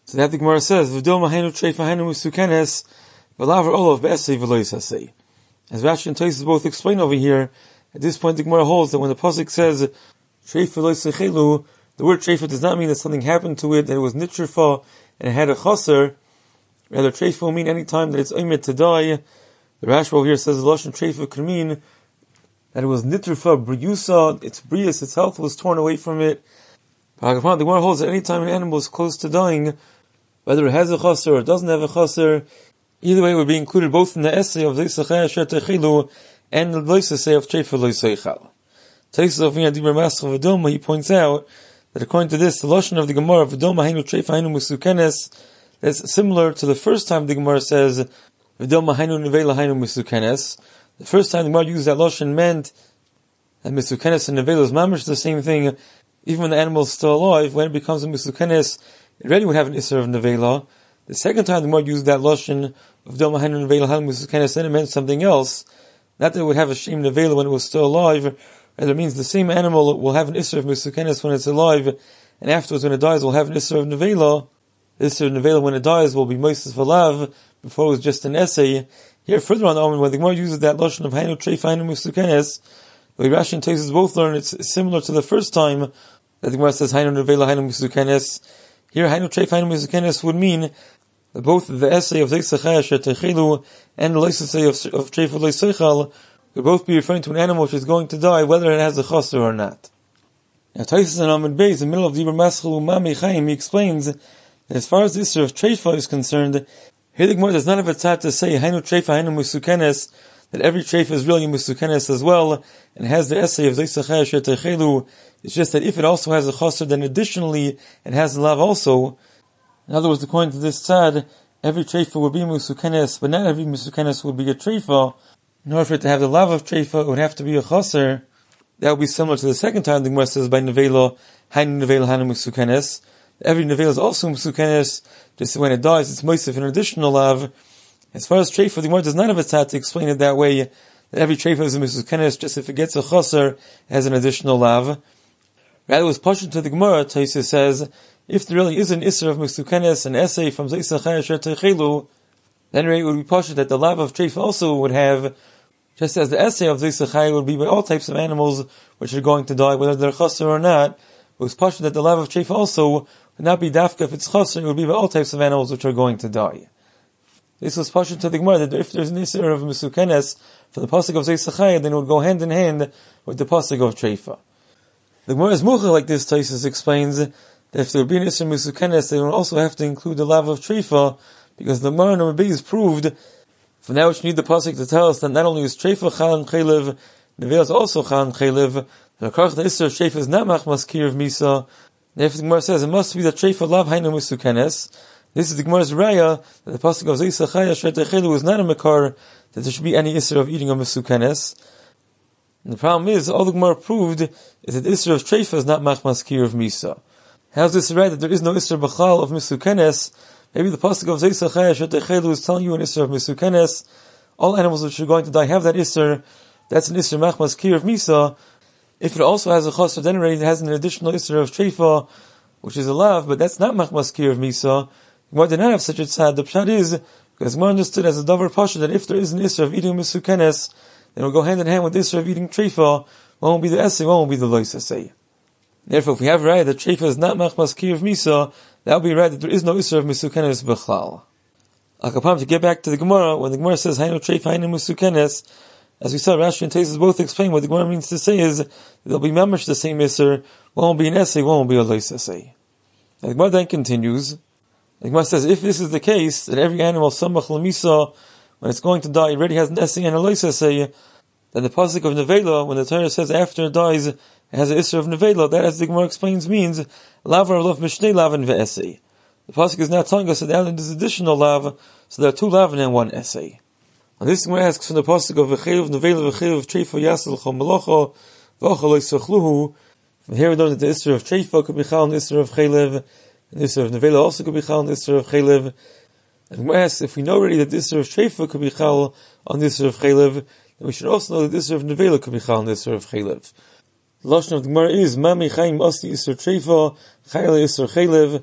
So that the Gemara says, V'dom ha'enu treifa ha'enu musukenes, v'laver olav be'esei v'lo yisasei. As Rashi and Tosfos both explain over here, at this point the Gemara holds that when the pasuk says, treifa lo yisachelu, the word treifa does not mean that something happened to it, that it was nitrfa, and it had a chaser. Rather, treifa will mean any time that it's oimed to die. The Rashi over here says the lashon treifa could mean that it was nitrfa, briusa, its brius, its health was torn away from it. The Gemara holds that any time an animal is close to dying, whether it has a chaser or it doesn't have a chaser, either way it would be included both in the essay of Zeisachai Asher Techilu and the Loisasei of Treifa Loiseichal. Tosfos of Dibur Mascha V'doma, he points out that according to this, the lashon of the Gemara V'doma Hainu Treifa Hainu Musukenes, that's similar to the first time the Gemara says V'doma Hainu Nevela Hainu Musukenes. The first time the Gemara used that lashon meant that Musukenes and Nevela is mamish the same thing. Even when the animal is still alive, when it becomes a Musukenes, it already would have an Isser of Nevela. The second time the Gemara used that lashon of V'doma Hainu Nevela Hainu Musukenes, then it meant something else. Not that it would have a shame Nevela when it was still alive. Rather, it means the same animal will have an Isser of Musukenes when it's alive, and afterwards when it dies will have an Isser of Nevela. The Isser of Nevela when it dies will be Moises Valav, before it was just an essay. Here further on the Omen, when the Gemara uses that lashon of Hainu Treifa Hainu Musukenes, the way Rashi and Tosfos both learn it's similar to the first time that the Gemara says Hainu Nevela Hainu Musukenes. Here Hainu Treifa Hainu Musukenes would mean that both the essay of Zeisachai Asher Techilu and the Loisasei of Treifa Loiseichal could both be referring to an animal which is going to die, whether it has a chaser or not. Now Tosfos and Amud Beis, in the middle of Dibur Maschel Umami Chaim, he explains that as far as the issue of Treifa is concerned, here the Gemara does not have a tzad to say Hainu Treifa Hainu Musukenes, that every treifa is really a Musukenes as well, and has the essay of Zeisachai Asher Techelu. It's just that if it also has a chaser, then additionally it has the lav also. In other words, according to this tzad, every treifa would be Musukenes, but not every Musukenes would be a treifa. In order for it to have the lav of treifa, it would have to be a chaser. That would be similar to the second time the Gemara says by Nevela, Hainu Nevela Hainu Musukenes. Every Nevela is also Musukenes, just when it dies, it's Moisef an additional lav. As far as treifa, the Gemara does not have a tzad to explain it that way, that every treifa is a Musukenes, just if it gets a chaser, it has an additional lav. Rather, it was pushed to the Gemara, Tosfos says, if there really is an Isser of Musukenes, an essay from Zeisachai Asher Techelu, then it would be pushed that the lav of treifa also would have, just as the essay of Zeisachai would be by all types of animals which are going to die, whether they're chaser or not. It was pushed that the lav of treifa also would not be dafka if it's chaser, it would be by all types of animals which are going to die. This was pushed to the Gemara that if there's an Isser of Musukenes for the pasuk of Zeisachai, then it would go hand in hand with the pasuk of treifa. The Gemara is mucha like this. Tosfos explains that if there would be an Isser Musukenes, they would also have to include the lav of treifa, because the Gemara Amud Beis proved, for now which need the pasuk to tell us that not only is treifa chal and chaylev, Nevela is also chal and chaylev. The Isser of treifa is not machmas kirv misa. Therefore the Gemara says it must be that treifa lav hainu Musukenes. This is the Gemara's raya that the pasuk of Zeisachai Asher Techelu is not a makar that there should be any Isser of eating a Musukenes. And the problem is, all the Gemara proved is that the Isser of treifa is not machmas kirv misa. How's this right that there is no Isser b'chal of Musukenes? Maybe the pasuk of Zeisachai Asher Techelu is telling you an Isser of Musukenes. All animals which are going to die have that Isser. That's an Isser machmas kirv misa. If it also has a chaser, then it has an additional Isser of treifa, which is a lav, but that's not machmas kirv misa. Gemara did not have such a tzad. The pshat is, because Gemara understood as a davar pasha that if there is an Isser of eating Musukenes, then it will go hand in hand with the Isser of eating treifa. One will be the essay, one will be the loisasei. Therefore, if we have right that treifa is not machmas kirv misa, that will be right that there is no Isser of Musukenes b'chlal. Akapam, to get back to the Gemara, when the Gemara says Hainu Treifa Hainu Musukenes, as we saw, Rashi and Tosfos both explain what the Gemara means to say is there'll be mamash the same Isser, one will be an essay, one will be a loisasei. The Gemara then continues. The Gemara says, if this is the case, that every animal, samach l'misa, when it's going to die, already has an essay and a loisasei, then the pasuk of Nevela, when the Torah says after it dies, it has an Isser of Nevela, that, as the Gemara explains, means lavar lof mishnei lavin ve'essay. The pasuk is now telling us that there's additional lav, so there are two lavin and one essay. And this Gemara asks from the pasuk of v'chev Nevela v'chev treifa yasel chol melacha v'ochel loisachluhu. From here we know that the Isser of treifa could be chal and the Isser of chaylev, and the Isser of Nevela also could be chal and the Isser of chaylev. And we ask, if we know already that the Isser of treifa could be chal on the Isser of chaylev, then we should also know that the Isser of Nevela could be chal on the Isser of chaylev. The lashon of the Gemara is Mami Chaim Asti Isser Treifa Chayil Isser Chaylev.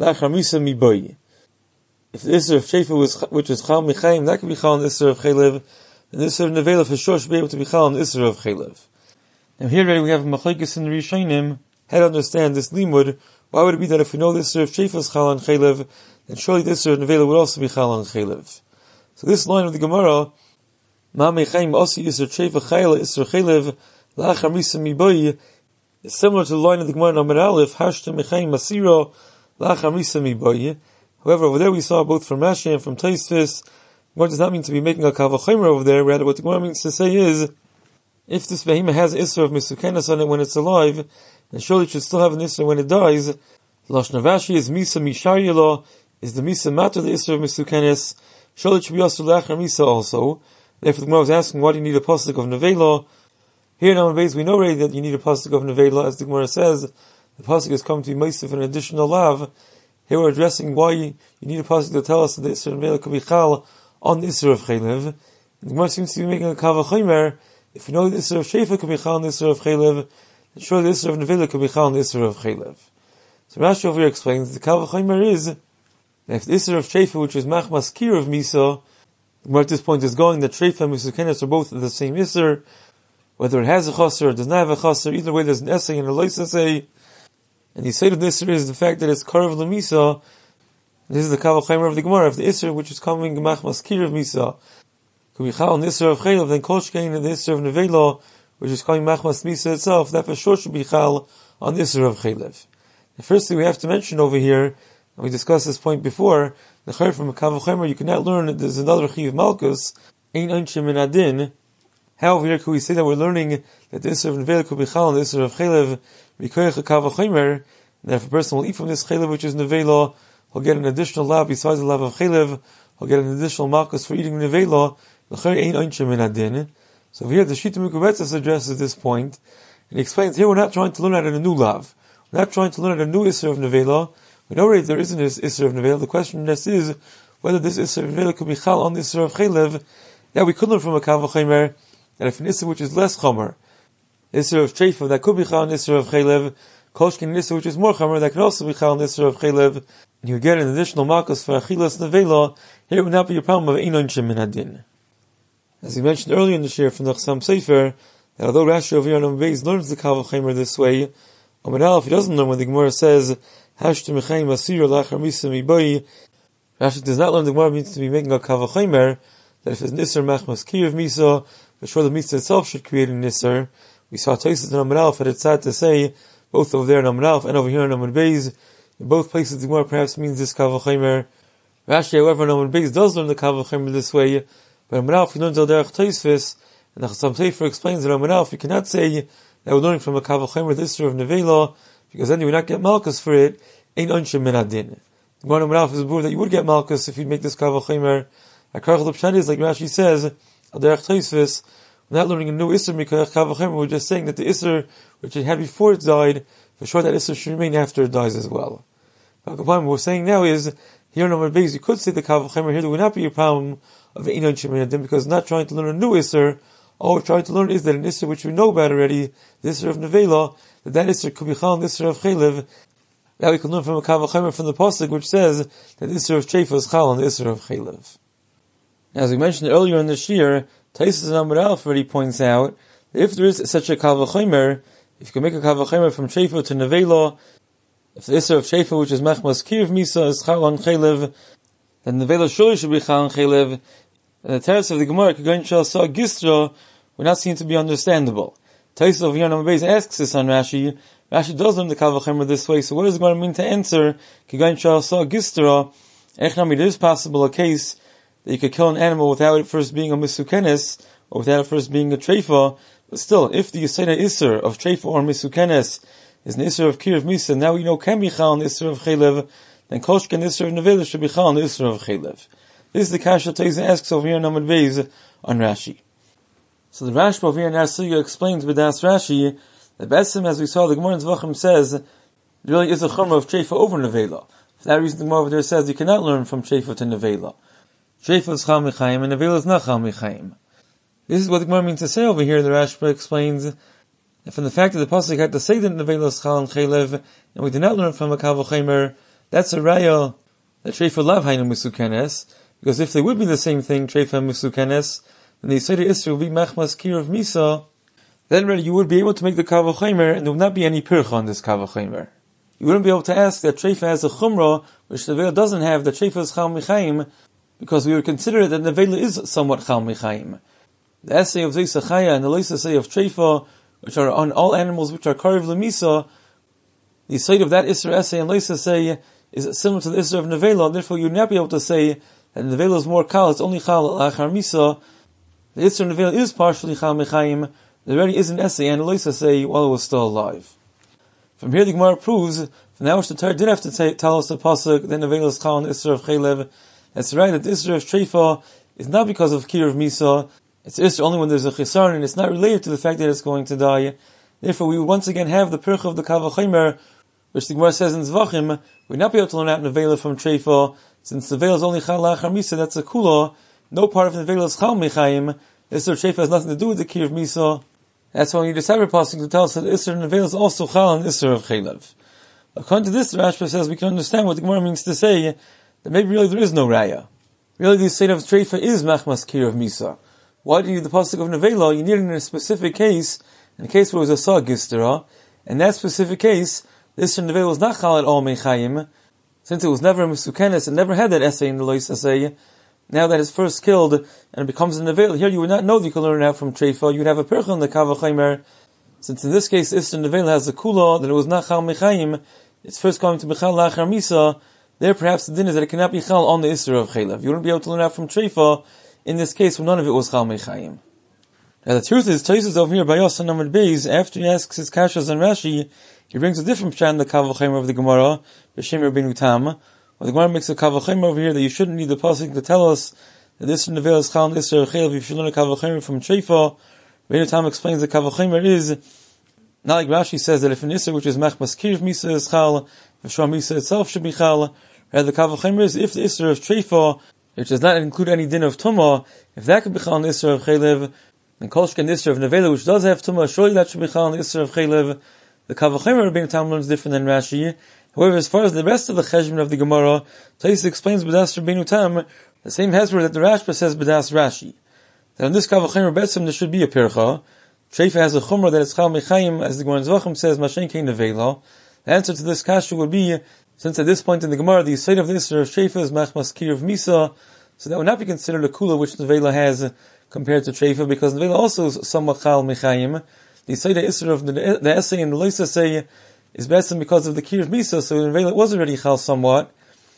lachar misa miboy. If the Isser of Sheifa which is Chal Michaim, that could be Chal on the Isser of Chelev, and the Isser of Nevela for sure should be able to be Chal on the Isser of Chelev. Now here already we have Machlekes in the Rishonim, how to understand this limud. Why would it be that if we know the Isser of Sheifa is Chal on Chelev, then surely the Isser of Nevela would also be Chal on Chelev? So this line of the Gemara, Ma Mechaim Osi Isser Sheifa Chayla Isser Chelev, Lachar Misa Miboy, is similar to the line of the Gemara Amar Aleph, Hashta Mechaim Masiro, Lachar Misa Miboy. However, over there we saw both from Rashi and from Tosfos, what does not mean to be making a Kal Vachomer over there. Rather, what the Gemara means to say is, if this behemoth has an Isser of Misukenes on it when it's alive, then surely it should still have an Isser when it dies. Lashon Rashi is Misa Misharyelo, is the Misa Matter the Isser of Misukenes. Surely it should be also Lachar Misa also. Therefore the Gemara was asking, why do you need a pasuk of Nevela? Here in our base we know already that you need a pasuk of Nevela, as the Gemara says, the pasuk has come to be Meisif an additional lav. Here we're addressing why you need a pasuk to tell us that the Isser of Nevela could be Chal on the Isser of Chelev. The Gemara seems to be making a Kal Vachomer. If you know the Isser of Sheifa could be Chal on the Isser of Chelev, then surely the Isser of Nevela could be Chal on the Isser of Chelev. So Rashi over here explains the Kal Vachomer is that if the Isser of Sheifa, which is Machmas Kir of Misa, the Gemara at this point is going that Sheifa and Misukenes are both the same Isser, whether it has a Chaser or does not have a Chaser, either way there's an essay and a lois essay. And the side of the Isser is the fact that it's Karav L'Misa. This is the Kal Vachomer of the Gemara. If the Isser, which is coming Machmas Kir of Misa, could be Chal on the Isser of Chelev, then Kol Shkein and the Isser of Nevela, which is coming Machmas Misa itself, that for sure should be Chal on the Isser of Chelev. The first thing we have to mention over here, and we discussed this point before, the Chayr from Kal Vachomer, you cannot learn that there's another Chiv Malkus, Ein Einshim Min Adin. How over here could we say that we're learning that the Isser of Nevela could be Chal on the Isser of Chelev, Rikoyach Kal Vachomer, that if a person will eat from this Chelev, which is Nevela, he'll get an additional lav besides the lav of Chelev, he'll get an additional malchus for eating Nevela, l'chayr ein einshim min adin. So over here the Shita Mikubetzes addresses this point, and he explains here we're not trying to learn out a new lav. We're not trying to learn out a new Isser of Nevela. We know already there isn't this Isser of Nevela. The question is whether this Isser of Nevela could be Chal on the Isser of Chelev. That we could learn from a Kal Vachomer, that if an Isser which is less Chomer, Isser of Sheifa, that could be Chal on the Isser of Chelev, Kolshkin Isser which is more Chomer, that could also be Chal on the Isser of Chelev, and you get an additional malchus for Achilas Nevela. Here it would not be a problem of Ein Einshim Min Adin. As we mentioned earlier in the share from the Chassam Sefer, that although Rashi over here on Beis learns the Kal Vachomer this way, Amar Aleph, he doesn't learn when the Gemara says, Hashtu Mechaim Asir Lachar Misa Miboy. Rashi does not learn the Gemara means to be making a Kal Vachomer, that if there's an Isser Machmas Kir of Misa, for sure the Misa itself should create an Isser. We saw Tosfos and Amar Aleph, and it's sad to say, both over there in Amar Aleph and over here in Amar Beis, in both places the Gemara perhaps means this Kal Vachomer. Rashi, however, in Amar Beis does learn the Kal Vachomer this way, but Amar Aleph he learns Al Derech Tosfos, and the Chassam Sefer explains that Amar Aleph you cannot say that we're learning from a Kal Vachomer the Isser of Nevela, because then you would not get malchus for it, Ein Einshim Min Adin. The Gemara Amar Aleph is proof that you would get malchus if you'd make this Kal Vachomer. Akarach L'Pshat is, like Rashi says, Al Derech Tosfos, we're not learning a new Isser Mikayach Kal Vachomer, we're just saying that the Isser which it had before it died, for sure that Isser should remain after it dies as well. But what we're saying now is, here in Amar Beis, you could say the Kal Vachomer here, there would not be a problem of Ein Einshim Min Adin, because not trying to learn a new Isser, all we're trying to learn is that an Isser which we know about already, the Isser of Nevela, that Isser could be Chal on the Isser of Chelev. That we can learn from a Kal Vachomer from the pasuk which says that the Isser of Sheifa is Chal on the Isser of Chelev. As we mentioned earlier in the Shir, Tosfos and Amar Aleph already points out that if there is such a Kal Vachomer, if you can make a Kal Vachomer from Sheifa to Nevela, if the Isser of Sheifa, which is Machmas Kir of Misa, is Chal on Chelev, then Nevela surely should be Chal on Chelev, and the teretz of the Gemara, Kagan Shal Sa Gistra, would not seem to be understandable. Tosfos over here on Amar Beis asks this on Rashi. Rashi does learn the Kal Vachomer this way, so what does the Gemara mean to answer? Kagan Shal Sa Gistra, Echnami, it is possible a case that you could kill an animal without it first being a Misukenes, or without it first being a Treifa, but still, if the Yisayna Isser of Treifa or Misukenes is an Isser of Kir of Misa, now we know can be Chal on the Isser of Chelev, then Kolshken Isser of Nevela should be Chal on the Isser of Chelev. This is the Kasha Tosfos asks over here in Amar Beis on Rashi. So the Rashba over here in Arsuya explains with Das Rashi, that Besim, as we saw, the Gemara in Zvachim says, there really is a Chumrah of Treifa over Nevela. For that reason the Gemara over there says you cannot learn from Treifa to Nevela. Treifa is Chal Michaim and Nevela is not Chal Michaim. This is what the Gemara means to say over here. The Rashba explains that from the fact that the pasuk had to say that Nevela is Chal and Chelev, and we did not learn from a Kal Vachomer, That's a raya that treifa lav hainu misukenes, because if they would be the same thing, treifa and misukenes, then the Yisrael Isra would be machmas kir of misa. Then really you would be able to make the kav v'chomer, and there would not be any pircha on this kav v'chomer. You wouldn't be able to ask that treifa has a chumrah, which the nevela doesn't have, that treifa is chal michayim, because we would consider that the nevela is somewhat chal michayim. The essay of Zeis Achaya and the Leis essay of treifa, which are on all animals which are karev lemisa, the side of that Isra essay and Leis essay is similar to the Isra of nevela, and therefore you would not be able to say that nevela is more kal, it's only chal achar misa. The Isra of nevela is partially chal michayim. There already is an essay and a Leis essay while it was still alive. From here the Gemara proves, from now which the Torah did have to tell us the pasuk, then nevela is chal and Isra of chaylev. That's right, that the Isra of treifa is not because of kir of misa. It's Isra only when there's a chisaron, and it's not related to the fact that it's going to die. Therefore, we would once again have the pircha of the kav v'chomer, which the Gemara says in Zvachim, we'd not be able to learn out nevela from treifa, since nevela is only chal lachar misa, that's a kula. No part of nevela is chal michayim. Isra of treifa has nothing to do with the kir of misa. That's why we need a separate passage to tell us that Isra of nevela is also chal and Isra of chaylev. According to this, Rashba says we can understand what the Gemara means to say, that maybe really there is no raya. Really the state of treifa is machmas kir of misa. Why do you need the pasuk of nevela? You need it in a specific case, in a case where it was a sag gistera. In that specific case, this nevela was not chal at all mechayim, since it was never a misukenes, it never had that essay in the Lois essay. Now that it's first killed and it becomes a nevela, here you would not know that you can learn it out from treifa. You would have a percha in the kav v'chomer. Since in this case, Isra nevela has a kula that it was not chal mechayim, it's first going to be chal lachar misa. There perhaps the din is that it cannot be chal on the Isra of chaylev. You wouldn't be able to learn out from treifa in this case when none of it was chal mechayim. Now the truth is, Tosfos over here by Yosan number Beis, after he asks his kashas and Rashi, he brings a different pshat in the kav v'chomer of the Gemara, b'shem Rabbeinu Tam. Well, the Gemara makes a kav v'chomer over here that you shouldn't need the pasuk to tell us that this nevela is chal and Isra of chaylev. You should learn a kav v'chomer from treifa. Rabbeinu Tam explains that kav v'chomer is not like Rashi says that if an Isra which is machmas kir of misa is chal, if shua misa itself should be chal. Rather, the kav v'chomer is if the Isra of treifa, which does not include any din of tumah, if that could be chal on the Isra of chaylev, then kol shken Isra of nevela, which does have tumah, surely that should be chal on the Isra of chaylev. The kav v'chomer Rabbeinu Tam learns different than Rashi. However, as far as the rest of the cheshbon of the Gemara, Tosfos explains b'das Rabbeinu Tam, the same hezbollah that the Rashba says b'das Rashi. That on this kav v'chomer betzim there should be a pircha. Treifa has a chumrah that it's chal mechayim, as the Gemara in Zvachim says, mashen kein nevela. The answer to this kasha would be, since at this point in the Gemara, the side of the Isra of treifa is machmas kir of misa, so that would not be considered a kula which nevela has compared to treifa, because nevela also is somewhat chal mechayim. The side of Isra of the essay and the Lois essay is betzim because of the kir of misa, so nevela was already chal somewhat.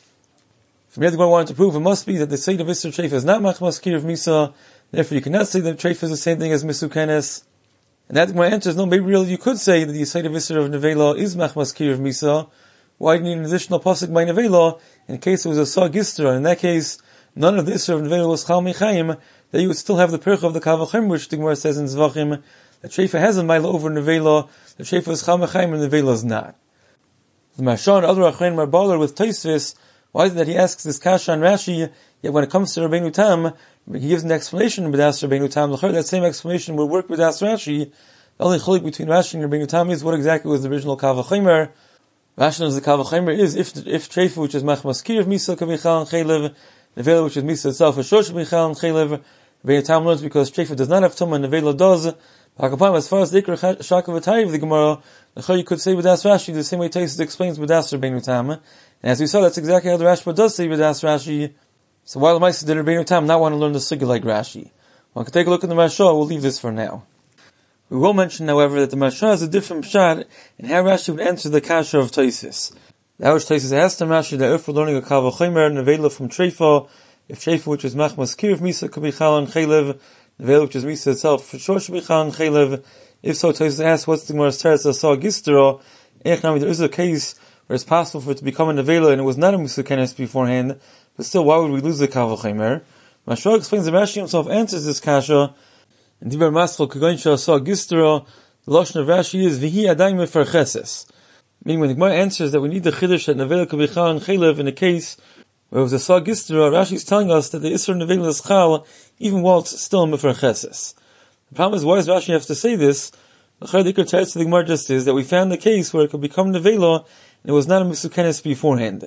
From here the Gemara wanted to prove it must be that the side of Isra of treifa is not machmas kir of misa, therefore you cannot say that treifa is the same thing as misukenes. And that my answer is no, maybe really you could say that the side of Isra of nevela is machmas kir of misa. Why do you need an additional pasuk by nevela in case it was a sag gistra? In that case, none of the Isra of nevela was chal mechayim, that you would still have the percha of the kav v'chomer, which the Gemara says in Zvachim, that treifa has a mila over nevela, the treifa is chal mechayim and nevela is not. The Maharsha and other achrein marbaler with Tosfos, why is it that he asks this kasha on Rashi, yet when it comes to Rabbeinu Tam, he gives an explanation b'das Rabbeinu Tam. That same explanation would work b'das Rashi. The only chiluk between Rashi and Rabbeinu Tam is what exactly was the original kav v'chomer. Rashi knows the kav v'chomer is if treifa, which is machmas kir of misa, can be chal and chaylev, nevela, which is misa itself, for sure should be chal and chaylev. Rabbeinu Tam learns because treifa does not have tumah and nevela does. As far as the ikra shaka v'tayv of the Gemara, you could say b'das Rashi the same way Tosfos explains b'das Rabbeinu Tam. And as we saw, that's exactly how the Rashba does say b'das Rashi. So while the Maisa did Rabbeinu Tam not want to learn the sugya like Rashi, one can take a look at the Maharsha. We'll leave this for now. We will mention, however, that the Maharsha has a different pshat in how Rashi would answer the kasha of Tosfos. That which Tosfos asked him Rashi that if we're learning a kav v'chomer nevela from treifa, if treifa which is machmas kir of misa could be chal and chaylev, nevela which is misa itself for sure should be chal and chaylev. If so, Tosfos asked, what's the Gemara's teretz asah gistera? There is a case where it's possible for it to become a nevela and it was not a misukenes beforehand. But still, why would we lose the kav v'chomer? Maharsha explains that Rashi himself answers this kasha. In Dibar Maschal Kagoin Shasah Gistera, the lashon of Rashi is V'hi Adayim Mefarcheses. Meaning, when the Gemara answers that we need the chiddush that nevela could be chal and chaylev in a case where it was a sag gistera, Rashi is telling us that the Isra nevela is chal even while it's still mefarcheses. The problem is, why does Rashi have to say this? The Chaydik teretz of the Gemara just is that we found the case where it could become nevela and it was not a misukenes beforehand.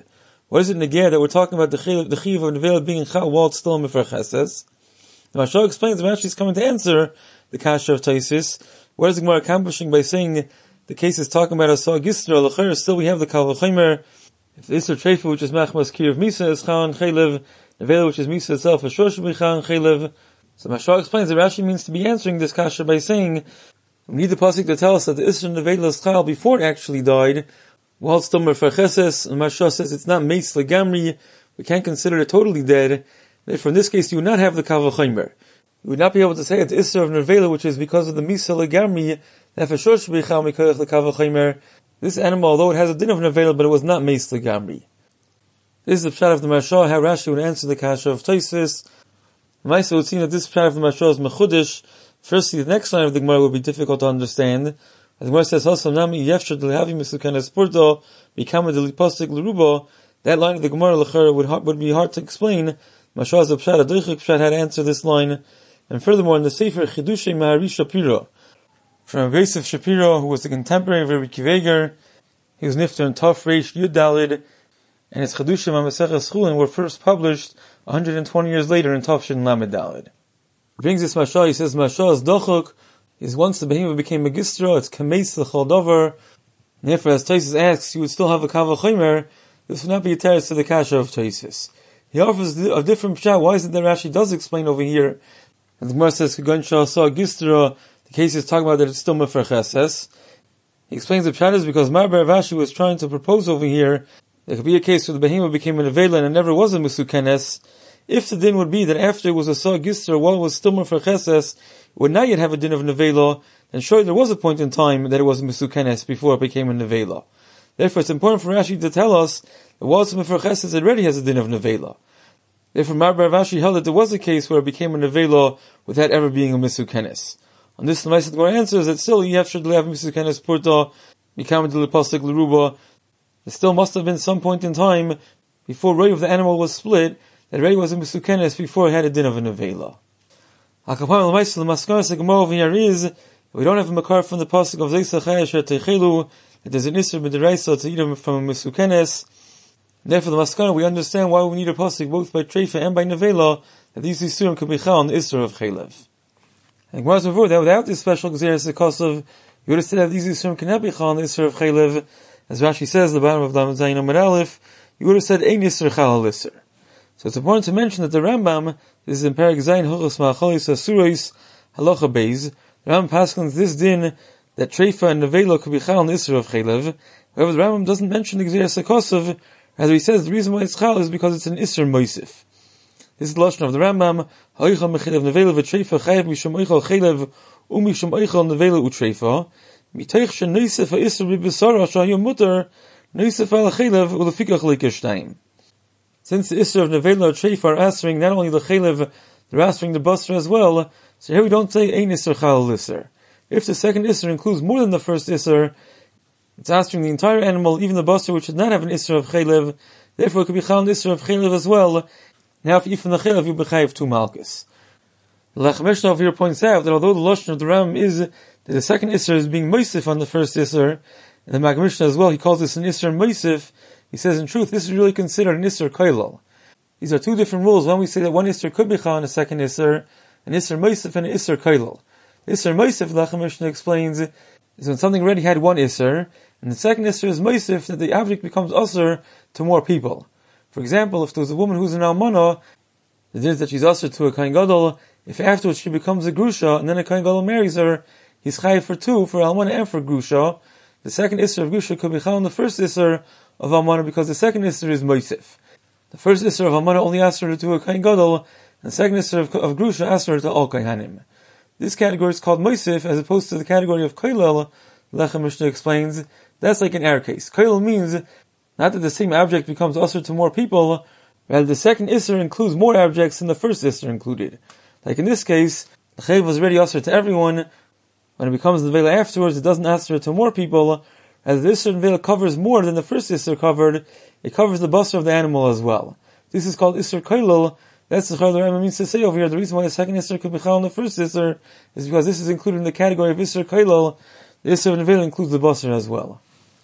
What is it negir that we're talking about the chiv of nevela being chal while it's still mefer cheses? The Mashal explains that Rashi is coming to answer the kasha of Taisis. What is the Gemara accomplishing by saying the case is talking about Asa Gistra, L'cher, still we have the Kal V'chomer. If the Isser Treifa, which is Machmas Kir of Misa, is Chan Chaylev, Nevela, which is Misa itself, is Shosh B'Chan Chaylev. So Mashal explains that Rashi means to be answering this kasha by saying, we need the pasuk to tell us that the Isser Nevela is Chal before it actually died, while it's still Mefer Cheses, and Mashal says it's not Meitz Legamri, we can't consider it totally dead. Therefore, in this case, you would not have the Kal V'chomer. You would not be able to say it's Isser of Nevela, which is because of the Misa Legamri, that for Shosh B'Chal Mikoyach the Kal V'chomer. This animal, although it has a din of Nevela, but it was not Meis Legamri. This is the pshat of the Mashal, how Rashi would answer the kasha of Tosfos. The Maisa would seem that this pshat of the Mashal is Mechudish. Firstly, the next line of the Gemara would be difficult to understand. The Gemara says, Hosam Nami Yefshar D'Lehavi Mesukanes Purto, Bikama D'Lipostik L'Rubo. That line of the Gemara L'Chera would be hard to explain. Mashal is a pshat, a Doichik pshat, how to answer this line. And furthermore, in the Sefer Chidushei Mahari Shapiro, from Yosef Shapiro, who was the contemporary of Rabbi Akiva Eiger, he was nifter in Tov Reish Yud Dalid, and his Chedushim HaMaseches Chulin were first published 120 years later in Tov Shin Lamed Dalid. He brings this Mashal, he says, Mashal is Dochuk, is once the behemoth became Magistra, it's Kameis L'chol Dover, and therefore, as Tosfos asks, you would still have a Kal V'chomer, this would not be a teretz to the kasha of Tosfos. He offers a different pshat. Why is it that Rashi does explain over here? And the Gemara says, Kagon Shah Saw Gistra, the case is talking about that it's still Mefer Cheses. He explains the pshat is because Mar Bar Rashi was trying to propose over here, there could be a case where the behemoth became a nevela and it never was a Mesukenes. If the din would be that after it was a Saw Gistra, while it was still Mefer Cheses, it would not yet have a din of nevela, then surely there was a point in time that it was a Mesukenes before it became a nevela. Therefore, it's important for Rashi to tell us that while it's a Mefer Cheses, it already has a din of nevela. Therefore, Mar Bar Rashi held that there was a case where it became a nevela without ever being a Mesukenes. On this, the Maisa Gemara answers that still you have to have Mesukenes Purta, Mikam D'Lipostik L'Ruba. There still must have been some point in time before Rei of the animal was split that Rei was a Mesukenes before it had a din of a nevela. Hakapam L'Maisa the Maskaras the Gemara over here is we don't have a makar from the pasuk of Zeisa Chayasher Teichelu that there's an Isser B'Deraisa to eat him from a Mesukenes. Therefore, the Maskana we understand why we need a pasuk both by Treifa and by nevela that these Isurim could be chal on the Isser of Chaylev. And Gemara says before that without this special Gzeres Ekosov, you would have said that these Yisurim cannot be chal on the Isser of Chaylev. As Rashi says, the bottom of Lamed Zayin Amud Aleph, you would have said Ein Isser Chal Isser. So it's important to mention that the Rambam, this is in Perek Zayin Hilchos Ma'achalis Asuros Halacha Beis, the Rambam paskins this din that Treifa and Nevela could be chal on the Isser of Chaylev. However, the Rambam doesn't mention the Gzeres Ekosov, as he says the reason why it's chal is because it's an Isser Moisif. This is the lashon of the Rambam. Ha'oichal mechelev nevela v'treifa chayav mishum oichal chelev u'mishum oichal nevela u'treifa miteich she'noisef ha'isr b'besara sha'ayom mutar noisef al chelev u'lefikach leikashtayim. Since the Isser of nevela u'treifa are answering not only the chelev, they're answering the basra as well. So here we don't say ein Isser chal Isser. If the second Isser includes more than the first Isser, it's answering the entire animal, even the basra which does not have an Isser of chelev. Therefore, it could be chal an Isser of chelev as well. Now, if you eat from the chelev, you bechayev 2 malchus. The Lechem Mishnah over here points out that although the lashon of the Ram is that the second Isser is being moisif on the first Isser, and the Maggid Mishnah as well, he calls this an Isser moisif, he says in truth, this is really considered an Isser koilal. These are two different rules. When we say that one Isser could be chal on a second Isser, an Isser moisif and an Isser koilal. Isser moisif, the Lechem Mishnah explains, is when something already had one Isser, and the second Isser is moisif, that the object becomes usher to more people. For example, if there's a woman who's an almana, the din is that she's usher to a kohen gadol. If afterwards she becomes a grusha, and then a kohen gadol marries her, he's chayiv for 2, for almana and for grusha. The second isser of grusha could be chal on the first isser of almana, because the second isser is moisif. The first isser of almana only asks her to a kohen gadol, and the second isser of grusha asks her to all kohanim. This category is called moisif, as opposed to the category of koilel. Lechem Mishnah explains that's like an error case. Koilel means not that the same object becomes usher to more people, rather the second isser includes more objects than the first isser included. Like in this case, the chayv was already usher to everyone. When it becomes the vela afterwards, it doesn't usher to more people. As the isser vela covers more than the first isser covered, it covers the basar of the animal as well. This is called isser koilel. That's the Rambam means to say over here. The reason why the second isser could be chal on the first isser is because this is included in the category of isser koilel. The isser of vela includes the basar as well.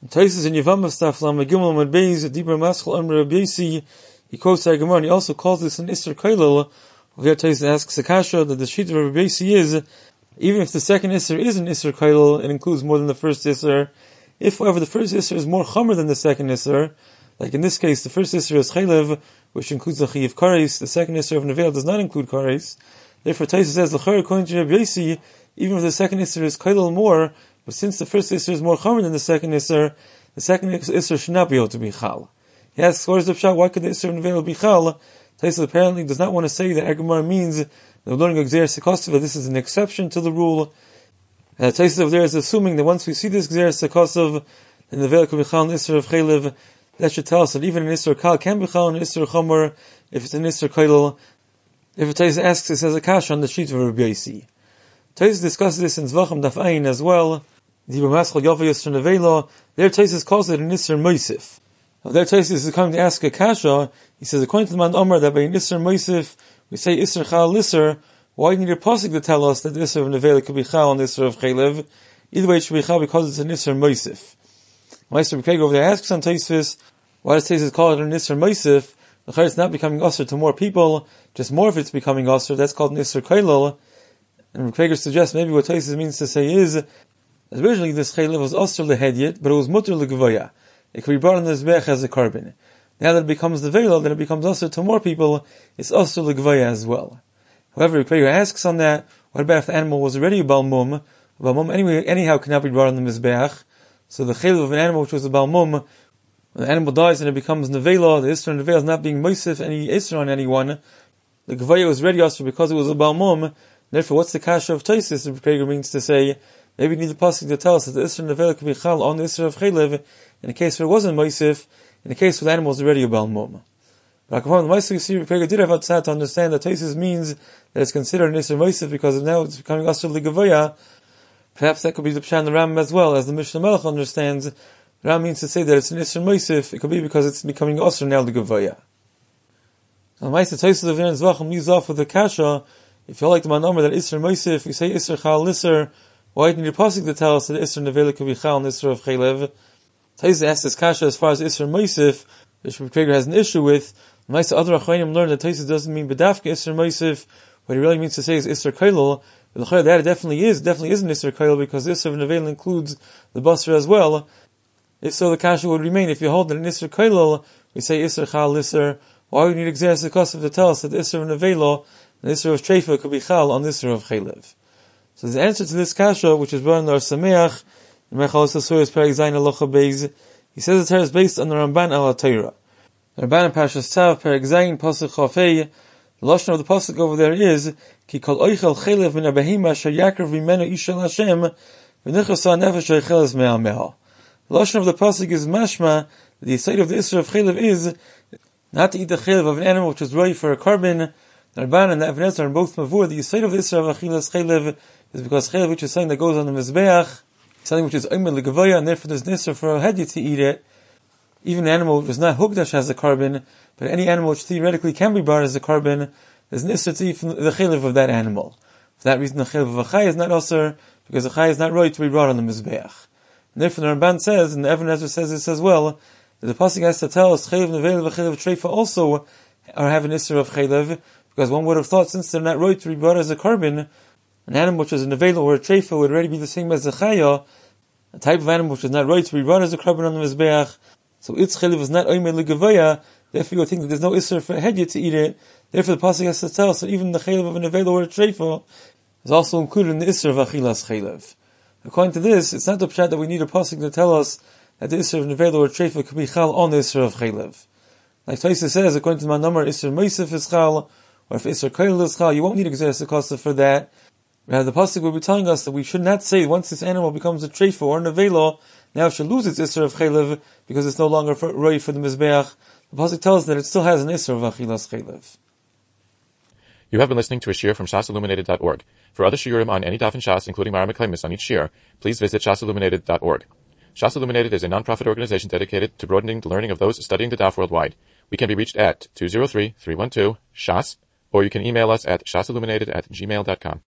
Taisus in Yevamos Daf Lamed Gimel Amud Beis Dibur Maschal Amr Rabbi Yosi, he quotes the Gemara, and he also calls this an Isser Kailel. Over there Taisus asks Akasha that the sheet of Rabbi Yosi is, even if the second Isser is an Isser Kailel, it includes more than the first Isser. If, however, the first Isser is more Chomer than the second Isser, like in this case, the first Isser is Chaylev, which includes the Chiv Kares, the second Isser of Nevel does not include Kares. Therefore, Taisus says, L'char according to Rabbi Yosi, even if the second Isser is Kailel more, but since the first Isser is more Chomer than the second Isser should not be able to be Chal. He asks, what is the Pshat? Why could the Isser of Nevel be Chal? Taisus apparently does not want to say that Gemara means that learning Gzeres Sekosova, this is an exception to the rule. Taisus over there is assuming that once we see this Gzeres Sekosov, then the Nevel could be Chal and Isser of Chaylev. That should tell us that even an Isser Kal can be Chal and Isser Chomer if it's an Isser Kailel. If Taisus asks, it says Akasha on the sheet of Rabbi Yosi. Taisus discusses this in Zvachim Daf Ayin as well. There Taisus calls it an Isser Moisif. There Taisus is coming to ask Akasha. He says, according to the Man Omer, that by an Isser Moisif, we say Isser Chal Isser, why do you need a pasuk to tell us that the Isser of Nevela could be Chal and the Isser of Chaylev? Either way it should be Chal because it's an Isser Moisif. Meister B'Keg over there asks on Taisus, why does Taisus call it an Isser Moisif? The it's not becoming Usher to more people, just more of it's becoming Usher, that's called an Isser Kailel. And B'Keg suggests maybe what Taisus means to say is, originally this Chaylev was Usher lehedyet, but it was Mutter legvoya. It could be brought on the Zbech as a carbon. Now that it becomes the Vela, then it becomes Usher to more people, it's Usher legvoya as well. However, B'Keg asks on that, what about if the animal was already a Balmum? A Balmum anyhow cannot be brought on the Mizbeach. So the Chaylev of an animal which was a Balmum, when the animal dies and it becomes Nevela, the Isra Nevela is not being Moisif any Isra on anyone. The Gvaya was ready Usher because it was a Balmum. Therefore, what's the Kasha of Taisus? The B'Keg means to say, maybe we need the pasuk to tell us that the Isra Nevela could be Chal on the Isra of Chaylev in a case where it wasn't Moisif, in a case where the animal was already a Balmum. But upon the Moisif, you see, B'Keg did have outside to understand that Taisus means that it's considered an Isra Moisif because now it's becoming Usher L'Gvaya. Perhaps that could be the Pshat in the Ram as well, as the Mishnah Melech understands. The Ram means to say that it's an Isra Moisif, it could be because it's becoming Usher now L'Gvaya. So the Meister Taisus of Aaron Zvachim leaves off with the Kasha. If you like the Manomer that Isra Moisif, we say Isra Chal Isser, why do you need a pasuk to tell us that Isra Nevela could be Chal and Isra of Chaylev? Taisus asks this Kasha as far as Isra Moisif, which B'Keg has an issue with. The Meister other Achronim learned that Taisus doesn't mean Bedafka Isra Moisif, what he really means to say is Isra Kailel. But that it definitely is an Isra Kailel because Isra of Nevela includes the Basra as well. If so, the Kasha would remain. If you hold that an Isra Kailel, we say Isra Chal Isser, why would you need Gzeres Sekosov to tell us that the Isra of Nevela, the Isra of Treifa could be Chal on the Isra of Chaylev? So the answer to this Kasha, which is brought in the Or Sameach, in Mechalos HaSuris Perek Zayin Halacha Beis, he says the Torah is based on the Ramban al Torah. The Ramban in Parshas Tzav, Perek Zayin, Pasuk Chafei, the lashon of the pasuk over there is Ki kol oichel chaylev min abehima asher yakrav v'imenu ishel Hashem v'nichasa nefesh oicheles me'ameha. The lashon of the pasuk is mashma. The side of the Isra of chaylev is not to eat the chaylev of an animal which is ready for a carbon. The Ramban and the Even Ezra are both mavur. The side of the Isra of achilas chaylev is because chaylev, which is something that goes on the mizbeach, something which is omer legavaya, and therefore there's an Isra for a hedyet to eat it. Even an animal which is not hugdash as a carbon, but any animal which theoretically can be brought as a carbon, there's an Isra to eat from the chaylev of that animal. For that reason, the chaylev of a chay is not usher, because the chay is not right to be brought on the mizbeach. And therefore, the Ramban says, and the Even Ezra says this as well, that the pasuk has to tell us chaylev nevela v'chaylev treifa also are have an Isra of chaylev, because one would have thought since they're not right to be brought as a carbon, an animal which is a nevela or a treifa would already be the same as a chaya, a type of animal which is not right to be brought as a carbon on the mizbeach. So its chaylev is not omer legavaya. Therefore, you would think that there's no Isra for a hedyet to eat it. Therefore, the pasuk has to tell us that even the chaylev of a nevela or a treifa is also included in the Isra of achilas chaylev. According to this, it's not the pshat that we need a pasuk to tell us that the Isra of nevela or a treifa could be chal on the Isra of chaylev. Like Taisus says, according to my number, Isra Moisif is chal, or if Isra Kailel is chal, you won't need a Gzeres Sekosov for that. Rather, the pasuk will be telling us that we should not say once this animal becomes a treifa or a nevela, now it should lose its Isra of chaylev because it's no longer ready for the mizbeach. The pasuk tells us that it still has an Isra of achilas chaylev. You have been listening to a shiur from shasilluminated.org. For other shiurim on any daf in Shas, including Mara Meklemis on each shiur, please visit shasilluminated.org. Shas Illuminated is a non-profit organization dedicated to broadening the learning of those studying the daf worldwide. We can be reached at 203-312-SHAS, or you can email us at shasilluminated@gmail.com.